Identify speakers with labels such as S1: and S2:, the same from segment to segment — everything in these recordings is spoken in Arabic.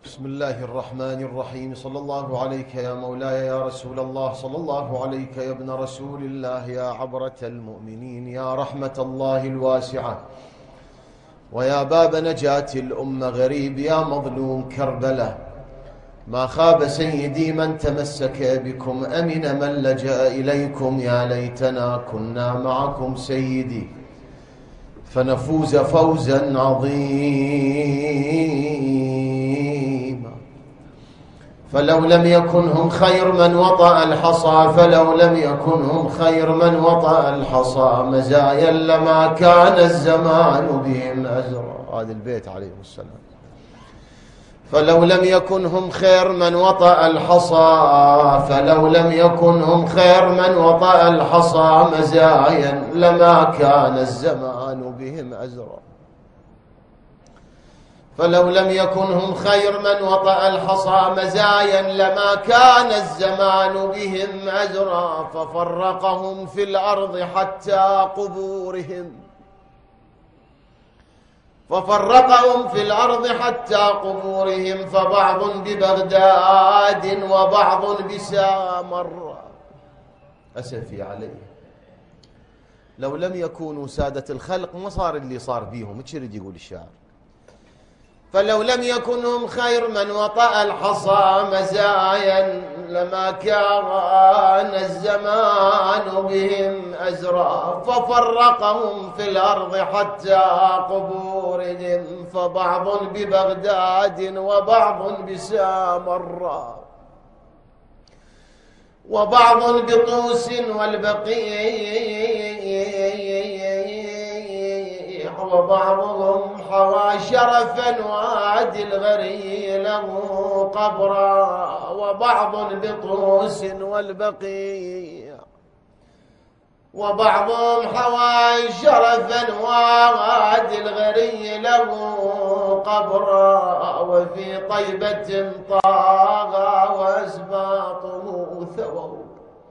S1: بسم الله الرحمن الرحيم. صلى الله عليك يا مولاي يا رسول الله، صلى الله عليك يا ابن رسول الله، يا عبرة المؤمنين، يا رحمة الله الواسعة، ويا باب نجاة الأمة غريب، يا مظلوم كربلة. ما خاب سيدي من تمسك بكم، أمن من لجأ إليكم. يا ليتنا كنا معكم سيدي فنفوز فوزا عظيما. فلو لم يكن هم خير من وطأ الحصى، فلو لم يكن هم خير من وطأ الحصى، مزايا لما كان الزمان بهم أزرا. هذا البيت عليه السلام. فلو لم يكن هم خير من وطأ الحصى، فلو لم يكن هم خير من وطأ الحصى، مزايا لما كان الزمان بهم أزرا. فلو لم يكن هم خير من وطأ الحصى، مزايا لما كان الزمان بهم أزرا. ففرقهم في الأرض حتى قبورهم، ففرقهم في الأرض حتى قبورهم، فبعض ببغداد وبعض بسامر. أسفي عليه، لو لم يكونوا سادة الخلق ما صار اللي صار بيهم. تشرد يقول الشاعر. فلو لم يكن هم خير من وطأ الحصى، مزايا لما كان الزمان بهم أزرا. ففرقهم في الأرض حتى قبورهم، فبعض ببغداد وبعض بسامر، وبعض بطوس والبقيع، وبعضهم حوى شرفا وادي الغري له قبرا. وبعض بطوس والبقيع، وبعضهم حوى شرفا وادي الغري له قبرا. وفي طيبة طاغى وأسباطه ثووا،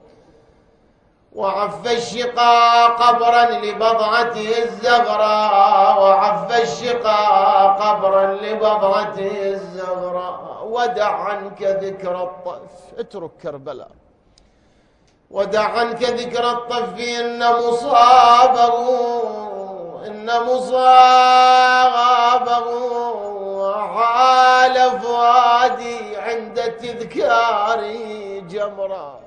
S1: وعف الشقا قبرا لبضعته الزغراء، وعف الشقا قبرا لبضعته الزغراء. ودع عنك ذكر الطف، اترك كربلاء، ودع عنك ذكر الطف، إن مصابه حال فؤادي عند تذكاري جمرا.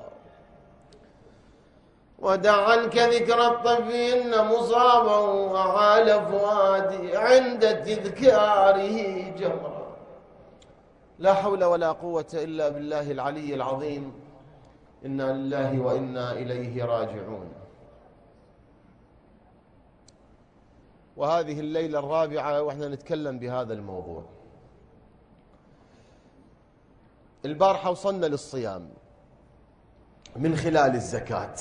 S1: ودع عنك ذكر الطف، إن مصابه وحال فؤادي عند تذكاره جمرا. لا حول ولا قوة إلا بالله العلي العظيم. إنا لله وإنا إليه راجعون. وهذه الليلة الرابعة وإحنا نتكلم بهذا الموضوع. البارحة وصلنا للصيام من خلال الزكاة،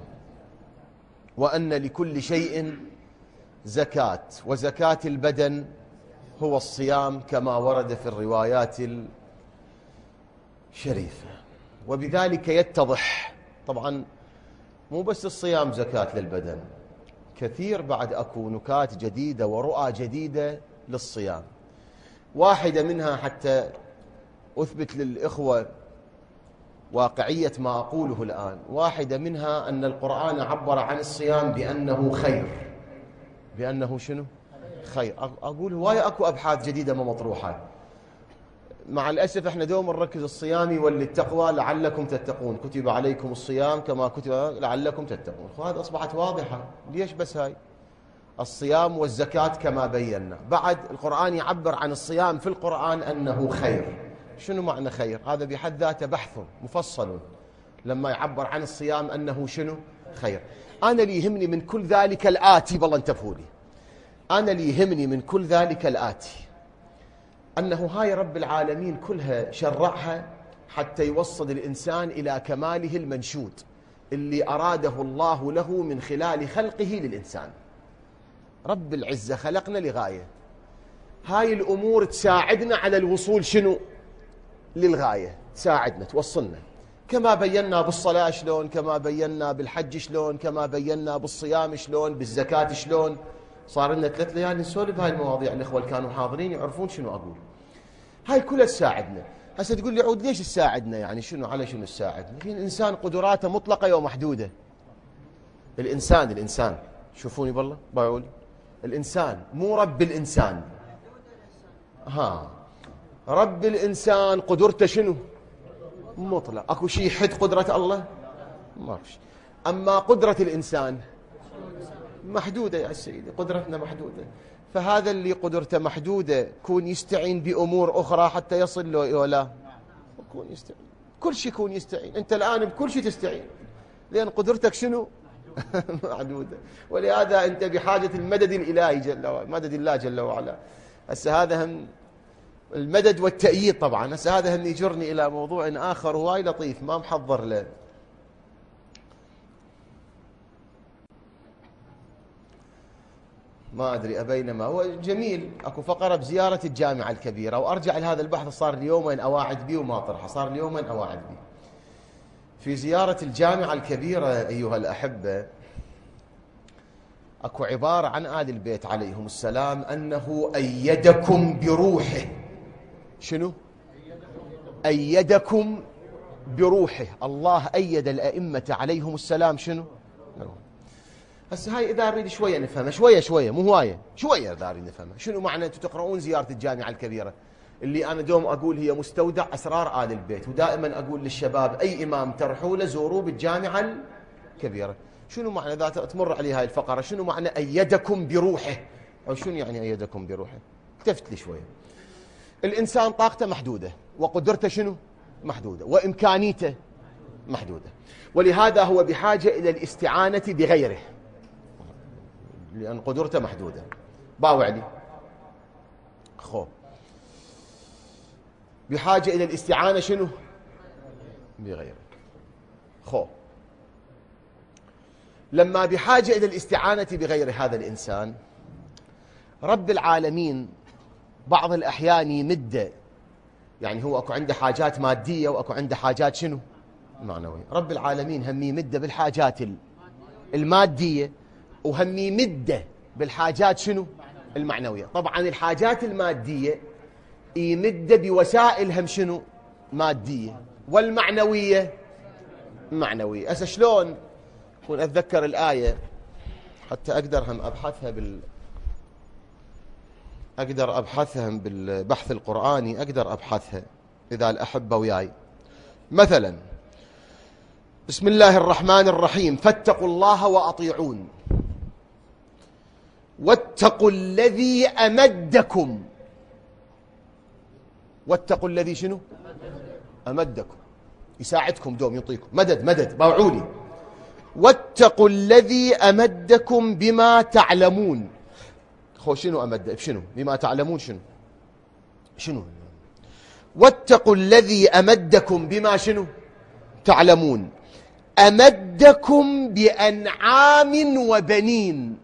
S1: وأن لكل شيء زكاة، وزكاة البدن هو الصيام كما ورد في الروايات الشريفة. وبذلك يتضح طبعا مو بس الصيام زكاة للبدن، كثير بعد أكو نكات جديدة ورؤى جديدة للصيام. واحدة منها حتى أثبت للإخوة واقعية ما أقوله الآن، واحدة منها أن القرآن عبر عن الصيام بأنه خير. بأنه شنو؟ خير. أقول هواية أكو أبحاث جديدة ما مطروحة. مع الأسف احنا دوم نركز الصيام يولي التقوى لعلكم تتقون، كتب عليكم الصيام كما كتب لعلكم تتقون. وهذا أصبحت واضحة. ليش بس هاي؟ الصيام والزكاة كما بينا. بعد القرآن يعبر عن الصيام في القرآن أنه خير. شنو معنى خير؟ هذا بحد ذاته بحث مفصل لما يعبر عن الصيام أنه شنو؟ خير. أنا اللي يهمني من كل ذلك الآتي، والله انتبهوا لي، أنا اللي يهمني من كل ذلك الآتي أنه هاي رب العالمين كلها شرعها حتى يوصل الإنسان إلى كماله المنشود اللي أراده الله له من خلال خلقه للإنسان. رب العزة خلقنا لغاية، هاي الأمور تساعدنا على الوصول شنو؟ للغاية، تساعدنا توصلنا، كما بينا بالصلاة شلون، كما بينا بالحج شلون، كما بينا بالصيام شلون، بالزكاة شلون. صار لنا 3 ليالي نسولف بهاي المواضيع. الإخوة اللي كانوا حاضرين يعرفون شنو أقول. هاي كلها تساعدنا. هسه تقول لي عود ليش تساعدنا؟ يعني شنو على شنو تساعدنا؟ الإنسان قدراته مطلقة ومحدودة. الإنسان شوفوني بالله باقول الإنسان مو رب الإنسان. رب الإنسان قدرته شنو؟ مطلق. أكو شيء يحد قدرة الله؟ ما في شيء. أما قدرة الإنسان محدودة يا سيدي، قدرتنا محدودة. فهذا اللي قدرته محدودة كون يستعين بأمور أخرى حتى يصل له ولا يكون يستعين، كل شيء يكون يستعين. أنت الآن بكل شيء تستعين لأن قدرتك شنو؟ محدودة. ولهذا أنت بحاجة المدد الإلهي جل وعلا، مدد الله جل وعلا. هسه هذا هم المدد والتأييد. طبعا هسه هذا هم يجرني إلى موضوع آخر هواي لطيف ما محضر له. ما أدري أبينما هو جميل. أكو فقرة بزيارة الجامعة الكبيرة، وأرجع لهذا البحث صار لي يومين أواعد به وما طرحه، صار لي يومين أواعد به. في زيارة الجامعة الكبيرة أيها الأحبة أكو عبارة عن آل البيت عليهم السلام أنه أيدكم بروحه. شنو؟ أيدكم بروحه. الله أيد الأئمة عليهم السلام شنو؟ هسه هاي إذا نريد شوية نفهمها، شوية مو هواية، شوية إذا نريد نفهمها. شنو معنى أنتم تقرؤون زيارة الجامعة الكبيرة اللي أنا دوم أقول هي مستودع أسرار آل البيت، ودائما أقول للشباب أي إمام ترحوا له زوروه بالجامعة الكبيرة. شنو معنى إذا تمر علي هاي الفقرة شنو معنى أيدكم بروحه؟ أو شنو يعني أيدكم بروحه؟ التفت لي شوية. الإنسان طاقته محدودة وقدرته شنو؟ محدودة، وإمكانيته محدودة، ولهذا هو بحاجة إلى الاستعانة بغيره لأن قدرته محدودة. باوع لي بحاجة إلى الاستعانة شنو؟ بغيره. لما بحاجة إلى الاستعانة بغير هذا الإنسان، رب العالمين بعض الأحيان يمده. يعني هو أكو عنده حاجات مادية وأكو عنده حاجات شنو؟ معنوية. رب العالمين هم يمده بالحاجات المادية وهم يمده بالحاجات شنو؟ المعنوية. طبعا الحاجات المادية يمده بوسائل هم شنو؟ مادية. والمعنوية معنوية. هسه شلون أكون أتذكر الآية حتى أقدر هم أبحثها بالبحث القرآني، أقدر أبحثها إذا الأحبة وياي. مثلا بسم الله الرحمن الرحيم فاتقوا الله وأطيعون واتقوا الذي أمدكم. واتقوا الذي شنو؟ أمدكم، يساعدكم دوم يعطيكم مدد باوعولي. واتقوا الذي أمدكم بما تعلمون. شنو أمد شنو؟ بما تعلمون شنو؟ واتقوا الذي أمدكم بما شنو؟ تعلمون. أمدكم بأنعام وبنين.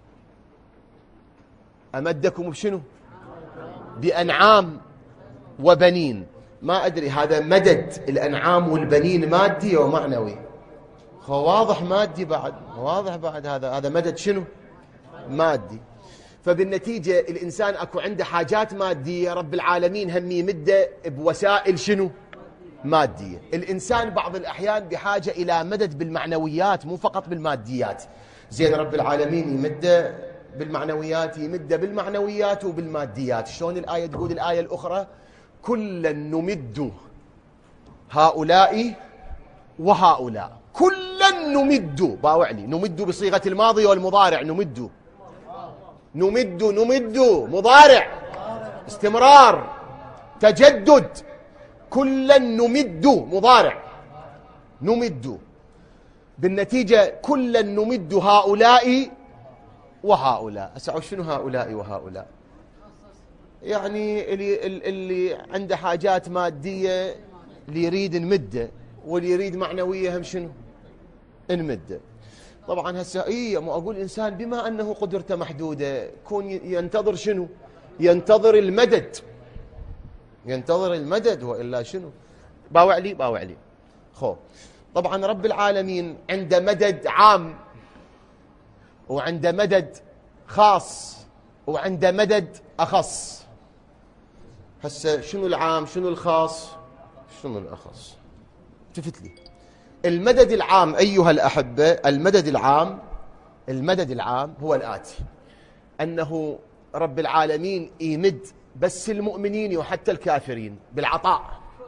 S1: أمدكم بشنو؟ بأنعام وبنين. ما أدري هذا مدد الأنعام والبنين مادي ومعنوي؟ واضح مادي بعد، واضح بعد هذا مدد شنو؟ مادي. فبالنتيجة الإنسان أكو عنده حاجات مادية، رب العالمين هم يمده بوسائل شنو؟ مادية. الإنسان بعض الأحيان بحاجة إلى مدد بالمعنويات مو فقط بالماديات. زين رب العالمين يمده بالمعنويات، يمده بالمعنويات وبالماديات. شلون الآية تقول الآية الأخرى؟ كلا نمد هؤلاء وهؤلاء. كلا نمد، باوعلي نمد بصيغة الماضي والمضارع. نمد مضارع استمرار تجدد. كلا نمد مضارع نمد. بالنتيجة كلا نمد هؤلاء وهؤلاء. أسعوا شنو هؤلاء وهؤلاء؟ يعني اللي عنده حاجات مادية اللي يريد نمده، واللي يريد معنوية هم شنو؟ نمده. طبعا هسه ما أقول إنسان بما أنه قدرته محدودة كون ينتظر شنو؟ ينتظر المدد وإلا شنو؟ باوعلي طبعا رب العالمين عنده مدد عام وعنده مدد خاص وعنده مدد أخص. هسه شنو العام شنو الخاص شنو الأخص؟ التفت لي. المدد العام أيها الأحبة، المدد العام هو الآتي: أنه رب العالمين يمد بس المؤمنين وحتى الكافرين بالعطاء،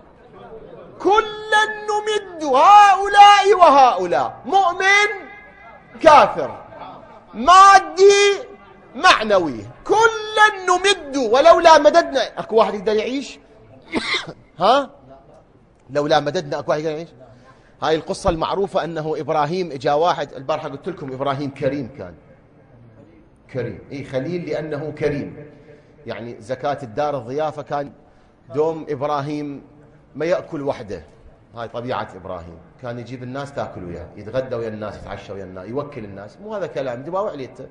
S1: كلا نمد هؤلاء وهؤلاء، مؤمن كافر، مادي معنوي، كلا نمد. ولولا مددنا اكو واحد يقدر يعيش؟ ها؟ لولا مددنا اكو واحد يقدر يعيش؟ هاي القصة المعروفة أنه إبراهيم إجا واحد، البارحة قلت لكم إبراهيم كريم، كان كريم، خليل لأنه كريم، يعني زكاة الدار الضيافة كان دوم إبراهيم ما يأكل وحده، هاي طبيعة إبراهيم، كان يجيب الناس تأكل وياه، يتغدى ويا الناس، يتعشى ويا الناس، يوكل الناس، مو هذا كلام دباوع عليته.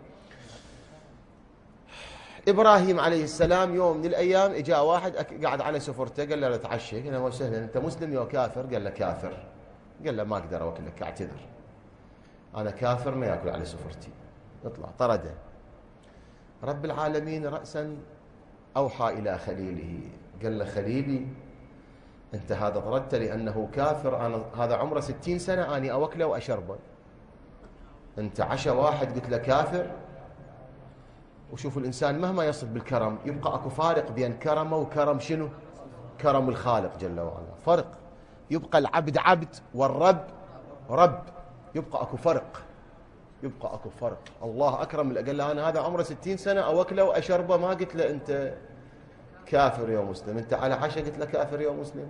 S1: إبراهيم عليه السلام يوم من الأيام إجا واحد قاعد على سفرته، قال له تعشى، قال له وسهلا أنت مسلم يا كافر؟ قال له كافر. قال له ما أقدر أوكلك، أعتذر، أنا كافر ما يأكل على سفرتي، اطلع. طرده. رب العالمين رأسا أوحى إلى خليله، قال له خليلي أنت هذا طردته لأنه كافر، أنا هذا عمره 60 سنة أني أوكله وأشربه، أنت عشا واحد قلت له كافر. وشوفوا الإنسان مهما يصل بالكرم يبقى أكو فارق بين كرمه وكرم شنو؟ كرم الخالق جل وعلا، فرق. يبقى العبد عبد والرب رب، يبقى أكو فرق، يبقى أكو فرق. الله أكرم، قال له أنا هذا عمره 60 سنة أوكله وأشربه، ما قلت له أنت كافر يا مسلم، أنت على عشا قلت له كافر يا مسلم.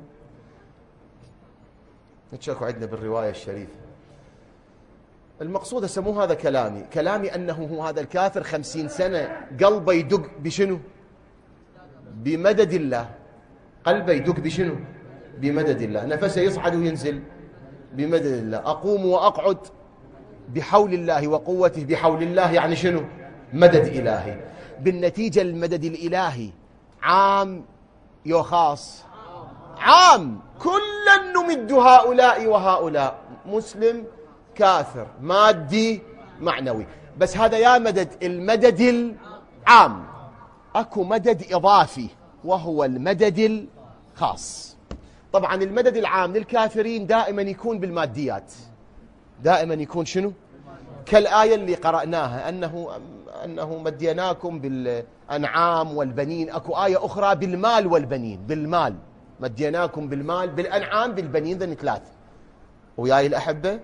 S1: نتشاكو عندنا بالرواية الشريفة. المقصود هسه مو هذا كلامي أنه هو هذا الكافر 50 سنة قلبه يدق بشنو؟ بمدد الله. قلبه يدق بشنو؟ بمدد الله. نفسه يصعد وينزل بمدد الله. أقوم وأقعد بحول الله وقوته، بحول الله يعني شنو؟ مدد إلهي. بالنتيجة المدد الإلهي عام يو خاص؟ عام، كلا نمد هؤلاء وهؤلاء، مسلم كافر، مادي معنوي. بس هذا يا مدد المدد العام. أكو مدد إضافي وهو المدد الخاص. طبعا المدد العام للكافرين دائما يكون بالماديات، دائما يكون شنو؟ كالآية اللي قرأناها أنه مديناكم بالأنعام والبنين. أكو آية أخرى بالمال والبنين، بالمال مديناكم بالمال، بالأنعام بالبنين، ذن 3 وياي الأحبة.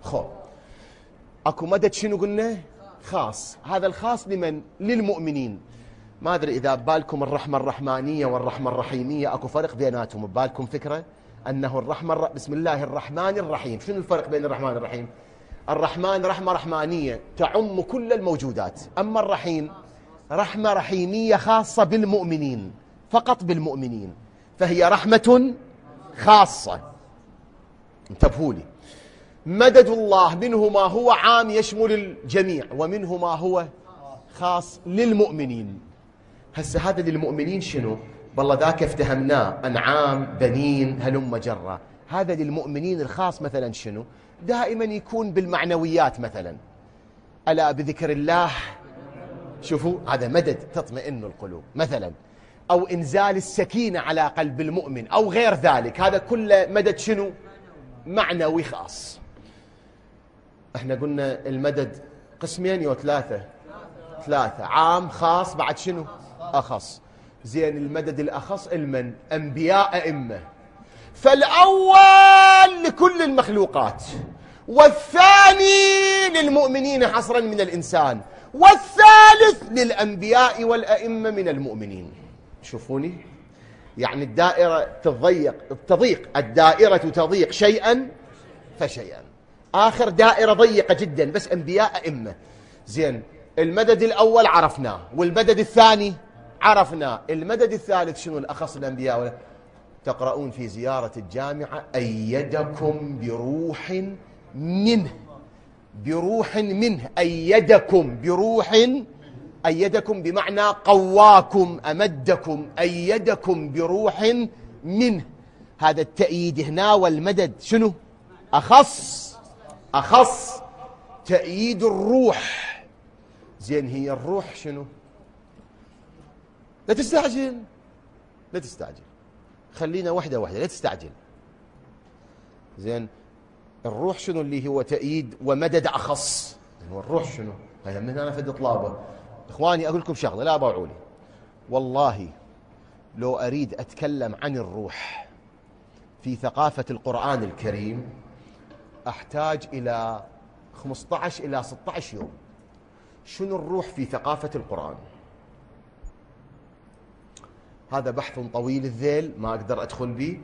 S1: أكو مدد شنو قلنا؟ خاص. هذا الخاص لمن؟ للمؤمنين. ما أدري إذا ببالكم الرحمة الرحمانية والرحمة الرحيمية أكو فرق بيناتهم، ببالكم فكرة أنه الرحمة بسم الله الرحمن الرحيم. شنو الفرق بين الرحمن والرحيم؟ الرحمن رحمة رحمانية تعم كل الموجودات، أما الرحيم رحمة رحيمية خاصة بالمؤمنين، فقط بالمؤمنين، فهي رحمة خاصة. انتبهوا لي. مدد الله منه ما هو عام يشمل الجميع، ومنه ما هو خاص للمؤمنين. هسه هذا للمؤمنين شنو؟ والله ذاك افتهمناه، أنعام بنين هلم جرة. هذا للمؤمنين الخاص مثلا شنو؟ دائما يكون بالمعنويات، مثلا ألا بذكر الله، شوفوا هذا مدد تطمئن القلوب مثلا، أو إنزال السكينة على قلب المؤمن أو غير ذلك. هذا كله مدد شنو؟ معنوي خاص. احنا قلنا المدد قسمين يو 3 عام خاص بعد شنو؟ أخص. زين المدد الأخص المن؟ أنبياء أئمة. فالأول لكل المخلوقات، والثاني للمؤمنين حصرا من الإنسان، والثالث للأنبياء والأئمة من المؤمنين. شوفوني، يعني الدائرة تضيق، الدائرة تضيق شيئا فشيئا. آخر دائرة ضيقة جدا، بس أنبياء أئمة. زين المدد الأول عرفناه، والمدد الثاني عرفناه، المدد الثالث شنو؟ الأخص الأنبياء. تقرؤون في زيارة الجامعة أيدكم بروح منه، بروح منه، أيدكم بروح، أيدكم بمعنى قواكم، أمدكم، أيدكم بروح منه. هذا التأييد هنا، والمدد شنو؟ أخص تأييد الروح. زين هي الروح شنو؟ لا تستعجل، لا تستعجل، خلينا واحدة واحدة، لا تستعجل. زين، الروح شنو اللي هو تأييد ومدد أخص؟ هو الروح شنو؟ هذا من أنا فد طلابة. إخواني أقول لكم شغلة لا باوعوا لي، والله لو أريد أتكلم عن الروح في ثقافة القرآن الكريم أحتاج إلى 15 إلى 16 يوم. شنو الروح في ثقافة القرآن؟ هذا بحث طويل الذيل، ما أقدر أدخل به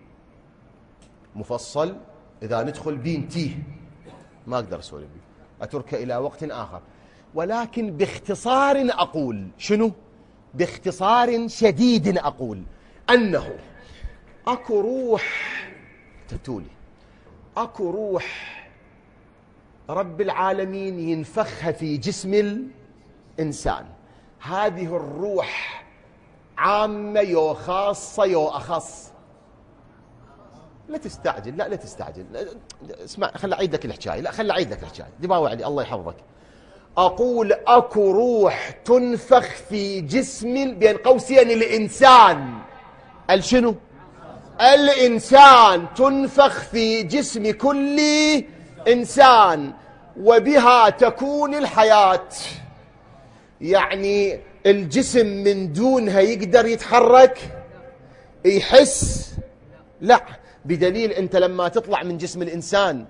S1: مفصل، إذا ندخل به نتيه، ما أقدر أسولف به، أتركه إلى وقت آخر. ولكن باختصار أقول شنو؟ باختصار شديد أقول أنه أكو روح، تبتولي أكو روح رب العالمين ينفخها في جسم الإنسان. هذه الروح عامة يو خاصة يو أخص؟ لا تستعجل، لا تستعجل، اسمع، خل أعيد لك الحكاية، لا خل أعيد لك الحكاية دي باوعلي الله يحفظك. أقول أكو روح تنفخ في جسم بين قوسين الإنسان. الشنو؟ الإنسان تنفخ في جسم كل إنسان وبها تكون الحياة. يعني الجسم من دونها يقدر يتحرك يحس؟ لا، بدليل أنت لما تطلع من جسم الإنسان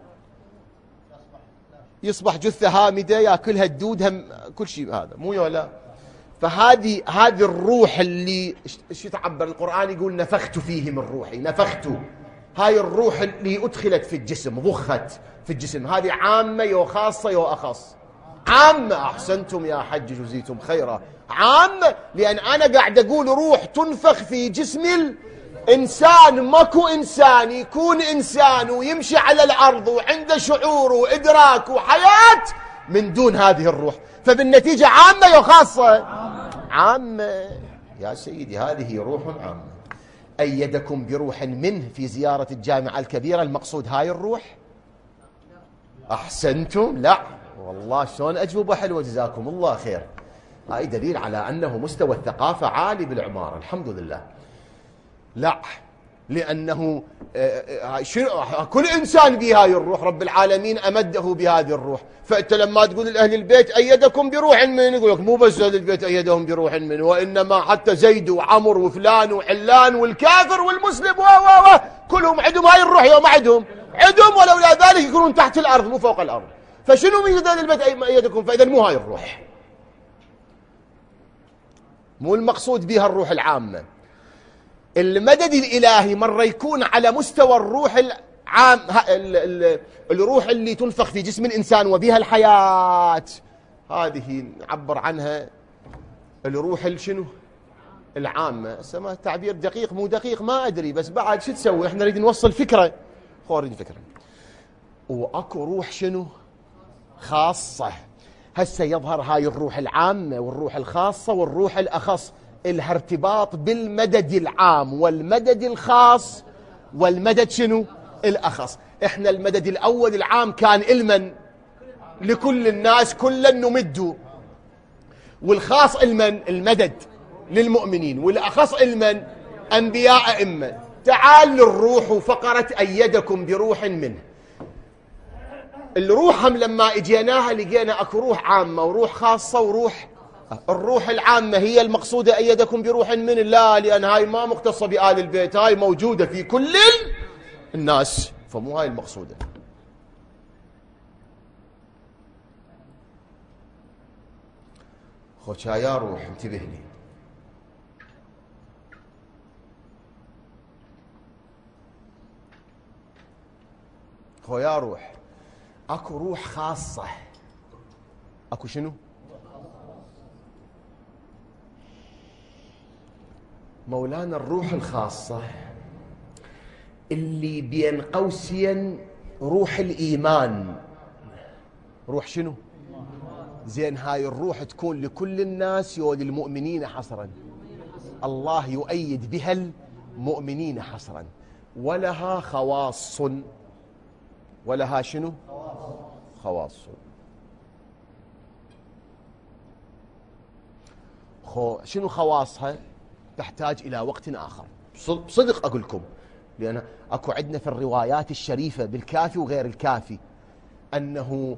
S1: يصبح جثة هامدة يأكلها الدود، هم كل شيء، هذا مو ولا. فهذه الروح اللي شو تعبر القرآن يقول نفخت فيه من روحي، نفخت. هاي الروح اللي أدخلت في الجسم، ضخت في الجسم، هذه عامة يو خاصة يو أخص؟ عامة. أحسنتم يا حج جزيتم خيرا، عامة، لأن أنا قاعد أقول روح تنفخ في جسم الإنسان. ماكو إنسان يكون إنسان ويمشي على الأرض وعنده شعور وإدراك وحياة من دون هذه الروح. فبالنتيجة عامة يو خاصة؟ عامة يا سيدي، هذه روح عامة. أيدكم بروح منه في زيارة الجامعة الكبيرة، المقصود هاي الروح؟ أحسنتم، لا والله شلون أجوبة حلوة جزاكم الله خير. هاي دليل على أنه مستوى الثقافة عالي بالعمارة، الحمد لله. لا، لأنه كل إنسان بهاي الروح، رب العالمين أمده بهذه الروح. فأنت لما تقول لأهل البيت أيدكم بروح من، يقول لك مو بس أهل البيت أيدهم بروح من، وإنما حتى زيد وعمر وفلان وعلان والكافر والمسلم كلهم عندهم هاي الروح. يوم عندهم ولولا ذلك يكونون تحت الأرض مو فوق الأرض. فشنو من أهل البيت أيدكم؟ فإذا مو هاي الروح، مو المقصود بها الروح العامة. المدد الإلهي مرة يكون على مستوى الروح العام، الروح اللي تنفخ في جسم الإنسان وبها الحياة، هذه نعبر عنها الروح شنو؟ العامة. سما تعبير دقيق مو دقيق ما أدري، بس بعد شو تسوي، احنا نريد نوصل فكرة، خورج فكرة. وأكو روح شنو؟ خاصة. هسه يظهر هاي الروح العامة والروح الخاصة والروح الأخص، إلها ارتباط بالمدد العام والمدد الخاص والمدد شنو؟ الأخص. احنا المدد الأول العام كان المن لكل الناس كلا نمد، والخاص المن المدد للمؤمنين، والأخص المن أنبياء أئمة. تعال للروح فقرة أيدكم بروح منه. الروح هم لما اجيناها لقينا اكو روح عامة وروح خاصة وروح. الروح العامة هي المقصودة أيدكم بروح من الله، لأن هاي ما مختصة بآل البيت، هاي موجودة في كل الناس، فمو هاي المقصودة. خوشا يا روح انتبه لي، خو يا روح، اكو روح خاصة، اكو شنو؟ مولانا الروح الخاصة اللي بين قوسين روح الإيمان. روح شنو؟ زين هاي الروح تكون لكل الناس وللمؤمنين حصرا. الله يؤيد بها المؤمنين حصرا. ولها خواص. ولها شنو؟ خواص. شنو خواصها؟ تحتاج إلى وقت آخر. صدق أقول لكم، لأن أكو عندنا في الروايات الشريفة بالكافي وغير الكافي أنه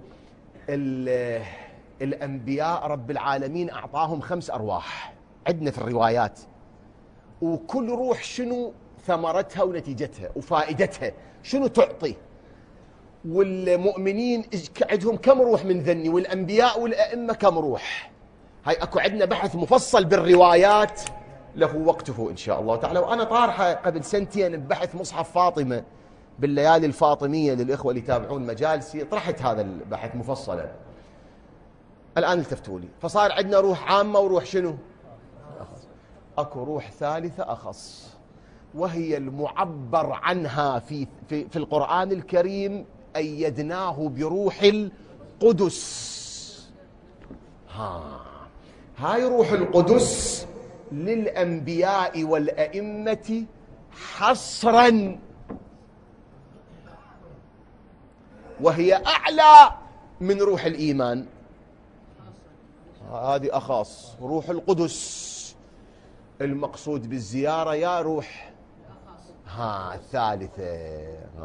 S1: الأنبياء رب العالمين أعطاهم 5 أرواح عندنا في الروايات، وكل روح شنو ثمرتها ونتيجتها وفائدتها، شنو تعطي. والمؤمنين عندهم كم روح من ذني، والأنبياء والأئمة كم روح. هاي أكو عندنا بحث مفصل بالروايات له وقته إن شاء الله تعالى. وأنا طارحة قبل 2 سنين ببحث مصحف فاطمة بالليالي الفاطمية للإخوة اللي يتابعون مجالسي، طرحت هذا البحث مفصلا. الآن التفتوا لي، فصار عندنا روح عامة وروح شنو أخص. أكو روح ثالثة أخص، وهي المعبر عنها في القرآن الكريم أيدناه بروح القدس. هاي روح القدس للأنبياء والأئمة حصرا، وهي أعلى من روح الإيمان. هذه أخص روح القدس. المقصود بالزيارة يا روح الثالثة.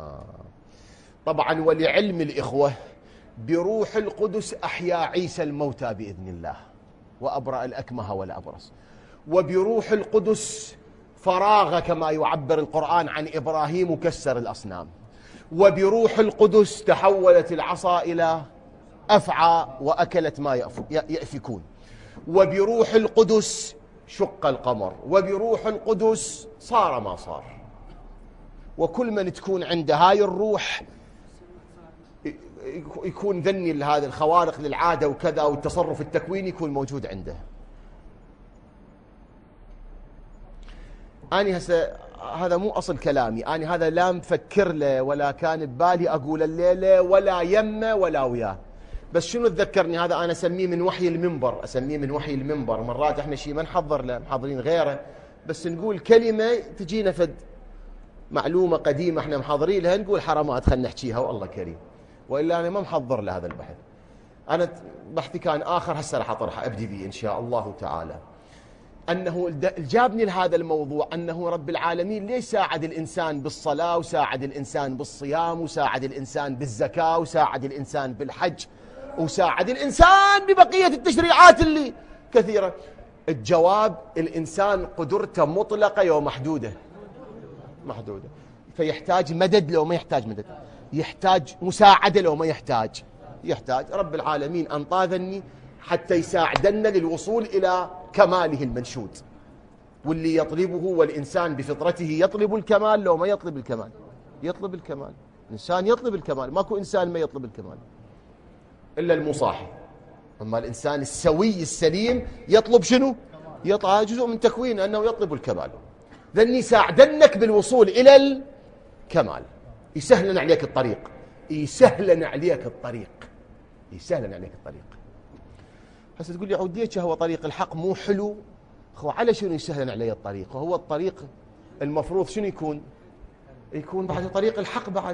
S1: طبعا ولعلم الإخوة بروح القدس أحيا عيسى الموتى بإذن الله، وأبرأ الأكمه والأبرص. وبروح القدس فراغ كما يعبر القرآن عن إبراهيم وكسر الأصنام. وبروح القدس تحولت العصا إلى أفعى وأكلت ما يأفكون. وبروح القدس شق القمر. وبروح القدس صار ما صار. وكل من تكون عنده هاي الروح يكون ذني لهذا الخوارق للعادة وكذا، والتصرف التكويني يكون موجود عنده. أنا هسه هذا مو أصل كلامي، أنا هذا لا مفكر له ولا كان ببالي أقول الليلة ولا يمه ولا وياه، بس شنو تذكرني هذا أنا أسميه من وحي المنبر، أسميه من وحي المنبر. مرات إحنا شيء ما نحضر له، محضرين غيره، بس نقول كلمة تجينا فد معلومة قديمة إحنا محضرين لها، نقول حرامات خلنا نحكيها والله كريم، وإلا أنا ما محضر لهذا البحث. أنا بحثي كان آخر، هسه راح أطرحه أبدي به إن شاء الله تعالى. أنه جابني لهذا الموضوع أنه رب العالمين ليش ساعد الإنسان بالصلاة، وساعد الإنسان بالصيام، وساعد الإنسان بالزكاة، وساعد الإنسان بالحج، وساعد الإنسان ببقية التشريعات اللي كثيرة. الجواب الإنسان قدرته مطلقة ومحدودة، محدودة. فيحتاج مدد لو ما يحتاج مدد، يحتاج مساعدة لو ما يحتاج، يحتاج. رب العالمين أنطاذني حتى يساعدنا للوصول إلى كماله المنشود، واللي يطلبه، والإنسان بفطرته يطلب الكمال. لو ما يطلب الكمال، يطلب الكمال. الإنسان يطلب الكمال، ماكو إنسان ما يطلب الكمال إلا المصاحي. أما الإنسان السوي السليم يطلب شنو؟ يطلب جزء من تكوينه أنه يطلب الكمال. ذني يساعدنك بالوصول إلى الكمال، يسهلن عليك الطريق، يسهلن عليك الطريق، يسهلن عليك الطريق. هسه تقول لي عوديك هو طريق الحق مو حلو؟ هو على شنو يسهلن علي الطريق؟ وهو الطريق المفروض شنو يكون؟ يكون بعد طريق الحق. بعد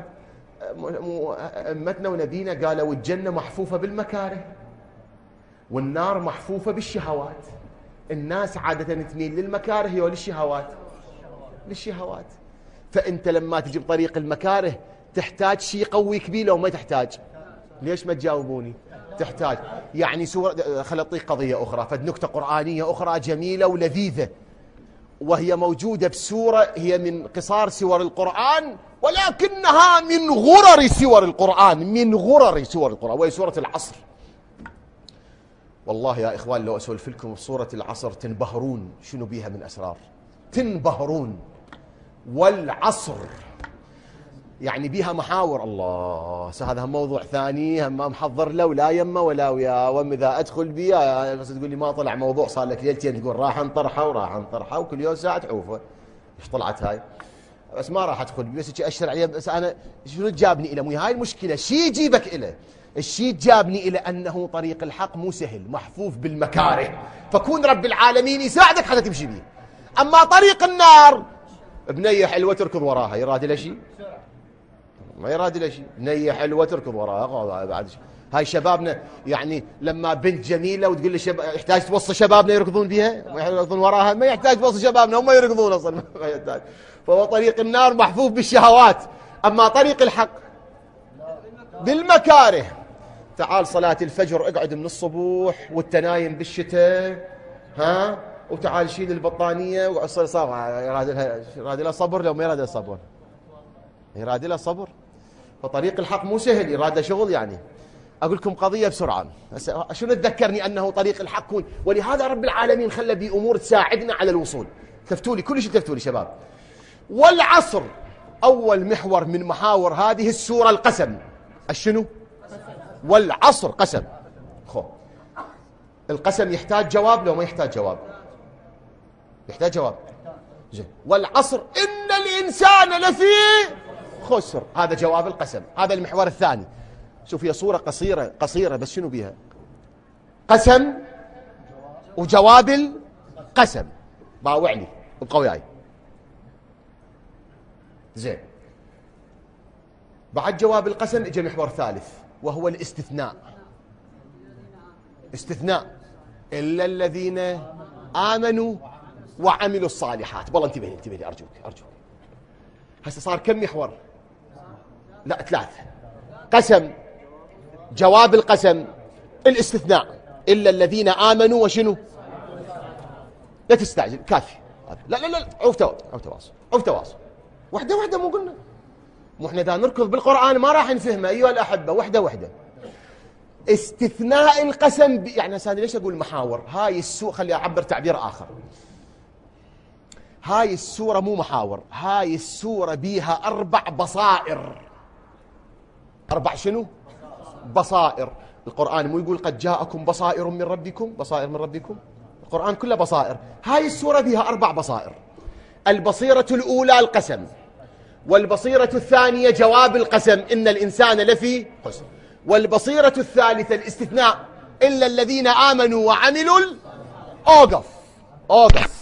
S1: أمتنا ونبينا قالوا الجنة محفوفة بالمكاره والنار محفوفة بالشهوات. الناس عادة تميل للمكاره وللشهوات، للشهوات. فأنت لما تجي بطريق المكاره تحتاج شيء يقويك بيه لو ما تحتاج. ليش ما تجاوبوني؟ تحتاج. يعني سورة، خل أعطيك قضية أخرى، فد نكتة قرآنية أخرى جميلة ولذيذة، وهي موجودة بسورة هي من قصار سور القرآن، ولكنها من غرر سور القرآن، من غرر سور القرآن، وهي سورة العصر. والله يا إخوان لو أسولف لكم بسورة العصر تنبهرون شنو بيها من أسرار، تنبهرون. والعصر يعني بيها محاور. الله، هذا موضوع ثاني هم محضر له ولا يمه ولا وياه. وإذا أدخل بيها بس تقول لي ما طلع موضوع، صار لك ليلتين تقول راح نطرحه وراح نطرحه، وكل يوم ساعة تعوفه ايش طلعت هاي، بس ما راح أدخل بيه، بس أشر عليه. بس أنا شنو جابني إلى مو هاي المشكلة، شي يجيبك إلى الشيء جابني إلى أنه طريق الحق مو سهل، محفوف بالمكاره، فكون رب العالمين يساعدك حتى تمشي به. أما طريق النار بنية حلوة تركض وراها، يراد له شيء؟ ما يراد له شيء. بنية حلوة تركض وراها بعد شيء. هاي شبابنا يعني لما بنت جميلة وتقول لي يحتاج توصي شبابنا يركضون بها ويركضون وراها؟ ما يحتاج توصي شبابنا، هم يركضون أصلا ما يحتاج. فهو طريق النار محفوف بالشهوات. أما طريق الحق بالمكاره. تعال صلاة الفجر اقعد من الصبح وانت نايم بالشتاء، ها، وتعال شيل البطانية وعصر صار يراد لها صبر. لو ما يراد لها صبر، يراد لها صبر. فطريق الحق مو سهل، يراد له شغل. يعني أقول لكم قضية بسرعة، شنو تذكرني أنه طريق الحق ولهذا رب العالمين خلى بأمور تساعدنا على الوصول. تفتوا لي كل شيء، تفتوا لي شباب. والعصر أول محور من محاور هذه السورة القسم. الشنو؟ والعصر قسم. القسم يحتاج جواب لو ما يحتاج جواب؟ يحتاج جواب. زين. والعصر إن الإنسان لفي خسر، هذا جواب القسم، هذا المحور الثاني. شوف هي صورة قصيرة بس شنو بيها؟ قسم وجواب القسم. باوعني ابقوا وياي. زين. بعد جواب القسم اجى محور ثالث وهو الاستثناء. استثناء إلا الذين آمنوا وعملوا الصالحات. والله انتبه لي أرجوك. هسه صار كم محور؟ لا 3. قسم، جواب القسم، الاستثناء إلا الذين آمنوا وشنو؟ لا تستعجل، كافي. لا عوف تواصل. وحدة مو قلنا؟ مو احنا دا نركض بالقرآن ما راح نفهمه أيها الأحبة. وحدة. استثناء القسم يعني سادة ليش أقول محاور؟ هاي السورة، خلي أعبر تعبير آخر. هاي السورة مو محاور، هاي السورة بيها 4 بصائر. 4 شنو؟ بصائر. القرآن مو يقول قد جاءكم بصائر من ربكم؟ بصائر من ربكم. القرآن كله بصائر. هاي السورة بيها 4 بصائر. البصيرة الأولى القسم، والبصيرة الثانية جواب القسم إن الإنسان لفي خسر، والبصيرة الثالثة الاستثناء إلا الذين آمنوا وعملوا أوقف.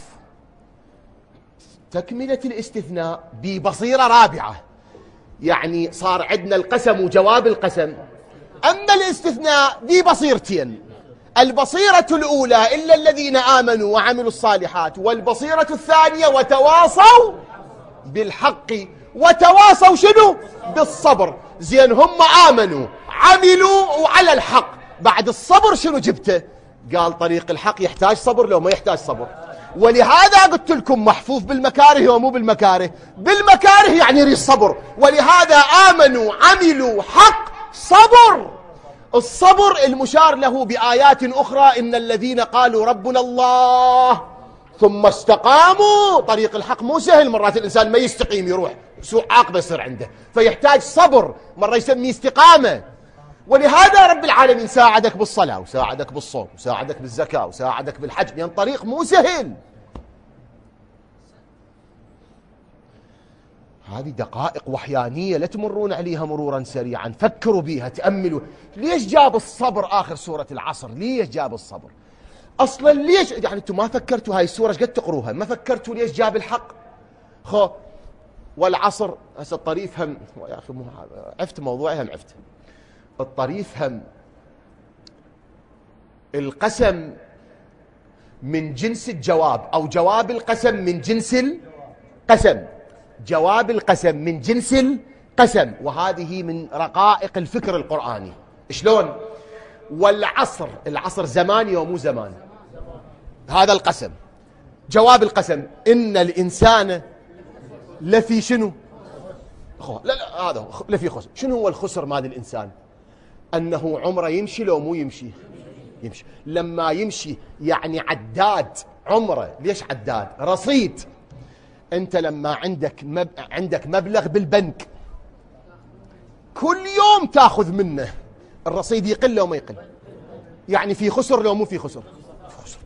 S1: تكملة الاستثناء ببصيرة رابعة، يعني صار عندنا القسم وجواب القسم. أما الاستثناء ببصيرتين، البصيرة الأولى إلا الذين آمنوا وعملوا الصالحات، والبصيرة الثانية وتواصوا بالحق وتواصوا شنو؟ بالصبر. زين هم آمنوا عملوا وعلى الحق، بعد الصبر شنو جبته؟ قال طريق الحق يحتاج صبر لو ما يحتاج صبر. ولهذا قلت لكم محفوف بالمكاره ومو بالمكاره. بالمكاره يعني يريد صبر، ولهذا آمنوا عملوا حق صبر. الصبر المشار له بآيات أخرى إن الذين قالوا ربنا الله ثم استقاموا. طريق الحق مو سهل، مرات الإنسان ما يستقيم يروح سوء عاقبة يصير عنده، فيحتاج صبر، مرة يسميه استقامة. ولهذا رب العالمين ساعدك بالصلاة وساعدك بالصوم وساعدك بالزكاة وساعدك بالحج، لأن طريق مو سهل. هذه دقائق وحيانية لا تمرون عليها مرورا سريعا، فكروا بيها، تأملوا. ليش جاب الصبر آخر سورة العصر؟ ليش جاب الصبر أصلا؟ ليش يعني أنتم ما فكرتوا هاي السورة قد تقروها ما فكرتوا ليش جاب الحق؟ والعصر هسه الطريف هم يا أخي عفت موضوعي، هم عفت الطريف هم. القسم من جنس الجواب، أو جواب القسم من جنس القسم. جواب القسم من جنس القسم، وهذه من رقائق الفكر القرآني. شلون؟ والعصر، العصر زماني ومو زماني. هذا القسم. جواب القسم إن الإنسان لفي شنو؟ لا هذا لفي خسر. شنو هو الخسر مال الإنسان؟ أنه عمره يمشي لو مو يمشي؟ يمشي. لما يمشي يعني عداد عمره. ليش عداد؟ رصيد. أنت لما عندك مبلغ بالبنك كل يوم تأخذ منه، الرصيد يقل لو ما يقل؟ يعني في خسر لو مو في خسر؟ في خسر.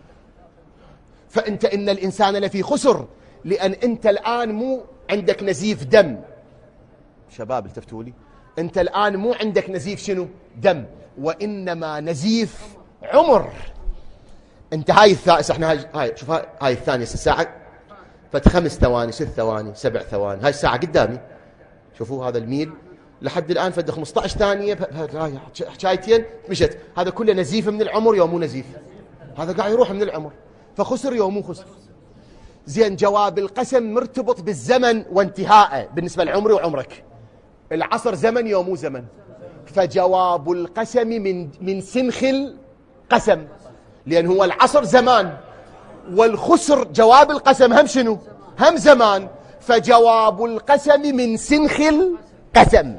S1: فأنت إن الإنسان لفي خسر، لأن أنت الآن مو عندك نزيف دم. شباب التفتوا لي، أنت الآن مو عندك نزيف شنو؟ دم، وإنما نزيف عمر. أنت هاي الثالث، احنا هاي شوف هاي الثانية الساعة فت 5 ثواني 6 ثواني 7 ثواني، هاي الساعة قدامي شوفوا هذا الميل لحد الآن فد 15 ثانية حكايتين مشت، هذا كله نزيف من العمر يوم مو نزيف، هذا قاعد يروح من العمر، فخسر يوم مو خسر. زين جواب القسم مرتبط بالزمن وانتهائه بالنسبة لعمري وعمرك. العصر زمن يوم مو زمن، فجواب القسم من سنخ القسم، لأن هو العصر زمان والخسر جواب القسم هم شنو؟ هم زمان، فجواب القسم من سنخ القسم.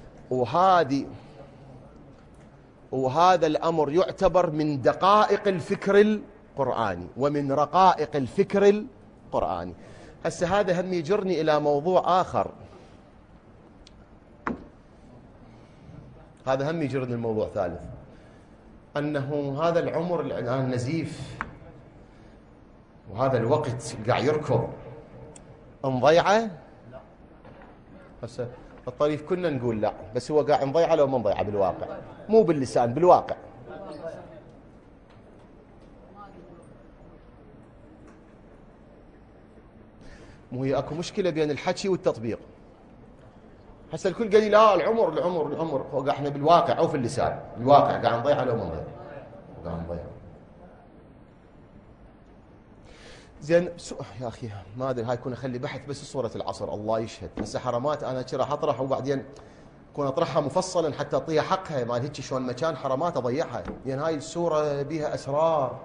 S1: وهذا الأمر يعتبر من دقائق الفكر القرآني ومن رقائق الفكر القرآني. هسه هذا هم يجرني إلى موضوع آخر، هذا هم يجرني الموضوع ثالث، أنه هذا العمر الآن نزيف، وهذا الوقت قاعد يركض، نضيعه. هسه الطريف كنا نقول لا، بس هو قاعد نضيعه لو ما نضيعه بالواقع، مو باللسان، بالواقع. مو هي اكو مشكله بين الحكي والتطبيق. هسه الكل قال لي لا العمر العمر العمر، فوق احنا بالواقع او في اللسان، بالواقع قاعد نضيعه لو ما نضيعه، قاعد نضيعه. زين يا اخي ما ادري، هاي كنا خلي بحث بس صوره العصر، الله يشهد. هسه حرمات انا راح اطرح وبعدين كون اطرحها مفصلا حتى اعطيها حقها، مال هيك شلون مكان حرمات اضيعها، لان هاي السوره بها اسرار.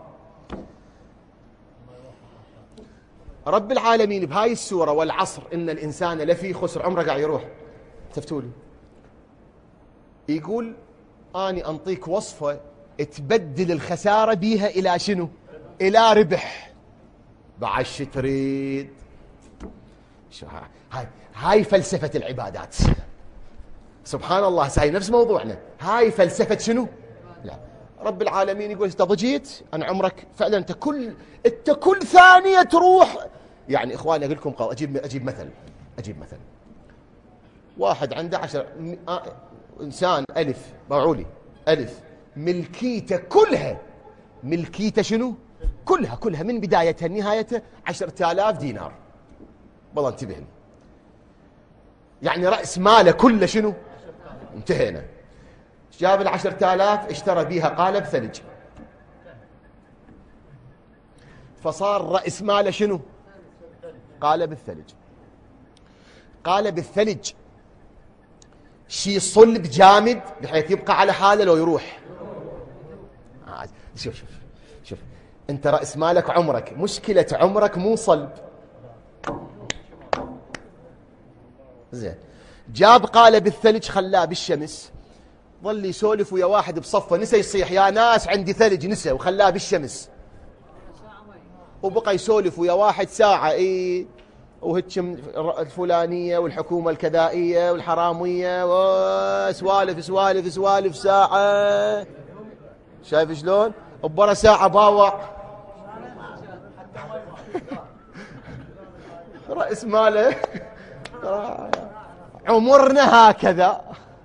S1: رب العالمين بهاي السوره والعصر ان الانسان لفي خسر، عمره قاعد يروح. تفتولي يقول اني انطيك وصفه تبدل الخساره بيها الى شنو؟ الى ربح. بعد شو تريد؟ شو هاي فلسفة العبادات. سبحان الله، هاي نفس موضوعنا، هاي فلسفة شنو؟ لا، رب العالمين يقول إذا ضجيت عن عمرك فعلا أنت كل ثانية تروح. يعني إخواني أقول لكم أجيب مثل. واحد عنده 10 إنسان ألف موعولي ألف، ملكيته كلها، ملكيته شنو؟ كلها من بدايتها لنهايتها 10,000 دينار. والله انتبهني، يعني رأس ماله كله شنو؟ انتهينا. جاب 10,000 اشترى بيها قالب ثلج، فصار رأس ماله شنو؟ قالب الثلج. قالب الثلج شي صلب جامد بحيث يبقى على حاله لو يروح. شوف انت رأس مالك عمرك، مشكلة عمرك مو صلب. زين جاب قالب الثلج خلاه بالشمس، ظل يسولف ويا واحد بصفه، نسى يصيح يا ناس عندي ثلج، نسى وخلاه بالشمس، وبقى يسولف ويا واحد ساعة وهيك الفلانية والحكومة الكذائية والحرامية وسوالف ساعة. شايف شلون؟ وبرا ساعة باوع رأس ماله. عمرنا هكذا.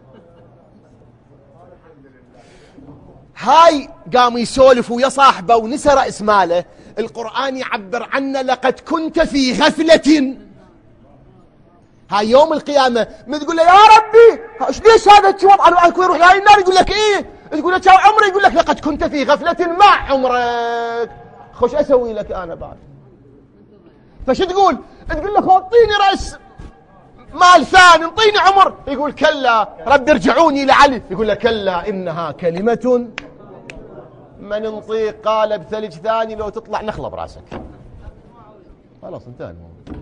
S1: هاي قام يسولف ويا صاحبه ونسى رأس ماله. القرآن يعبر عنه لقد كنت في غفلة. هاي يوم القيامة ما تقول له يا ربي ليش هذا وضع الوضع يروح يا النار، يقول لك ايه، تقول له عمري، يقول لك لقد كنت في غفلة مع عمرك، خوش اسوي لك انا بعد. فش تقول له اعطيني رأس مال ثاني، انطيني عمر، يقول كلا رب ارجعوني لعلي، يقول لك كلا انها كلمة من نطيق قالب ثلج ثاني لو تطلع نخلة براسك. خلاص انتهى الموضوع.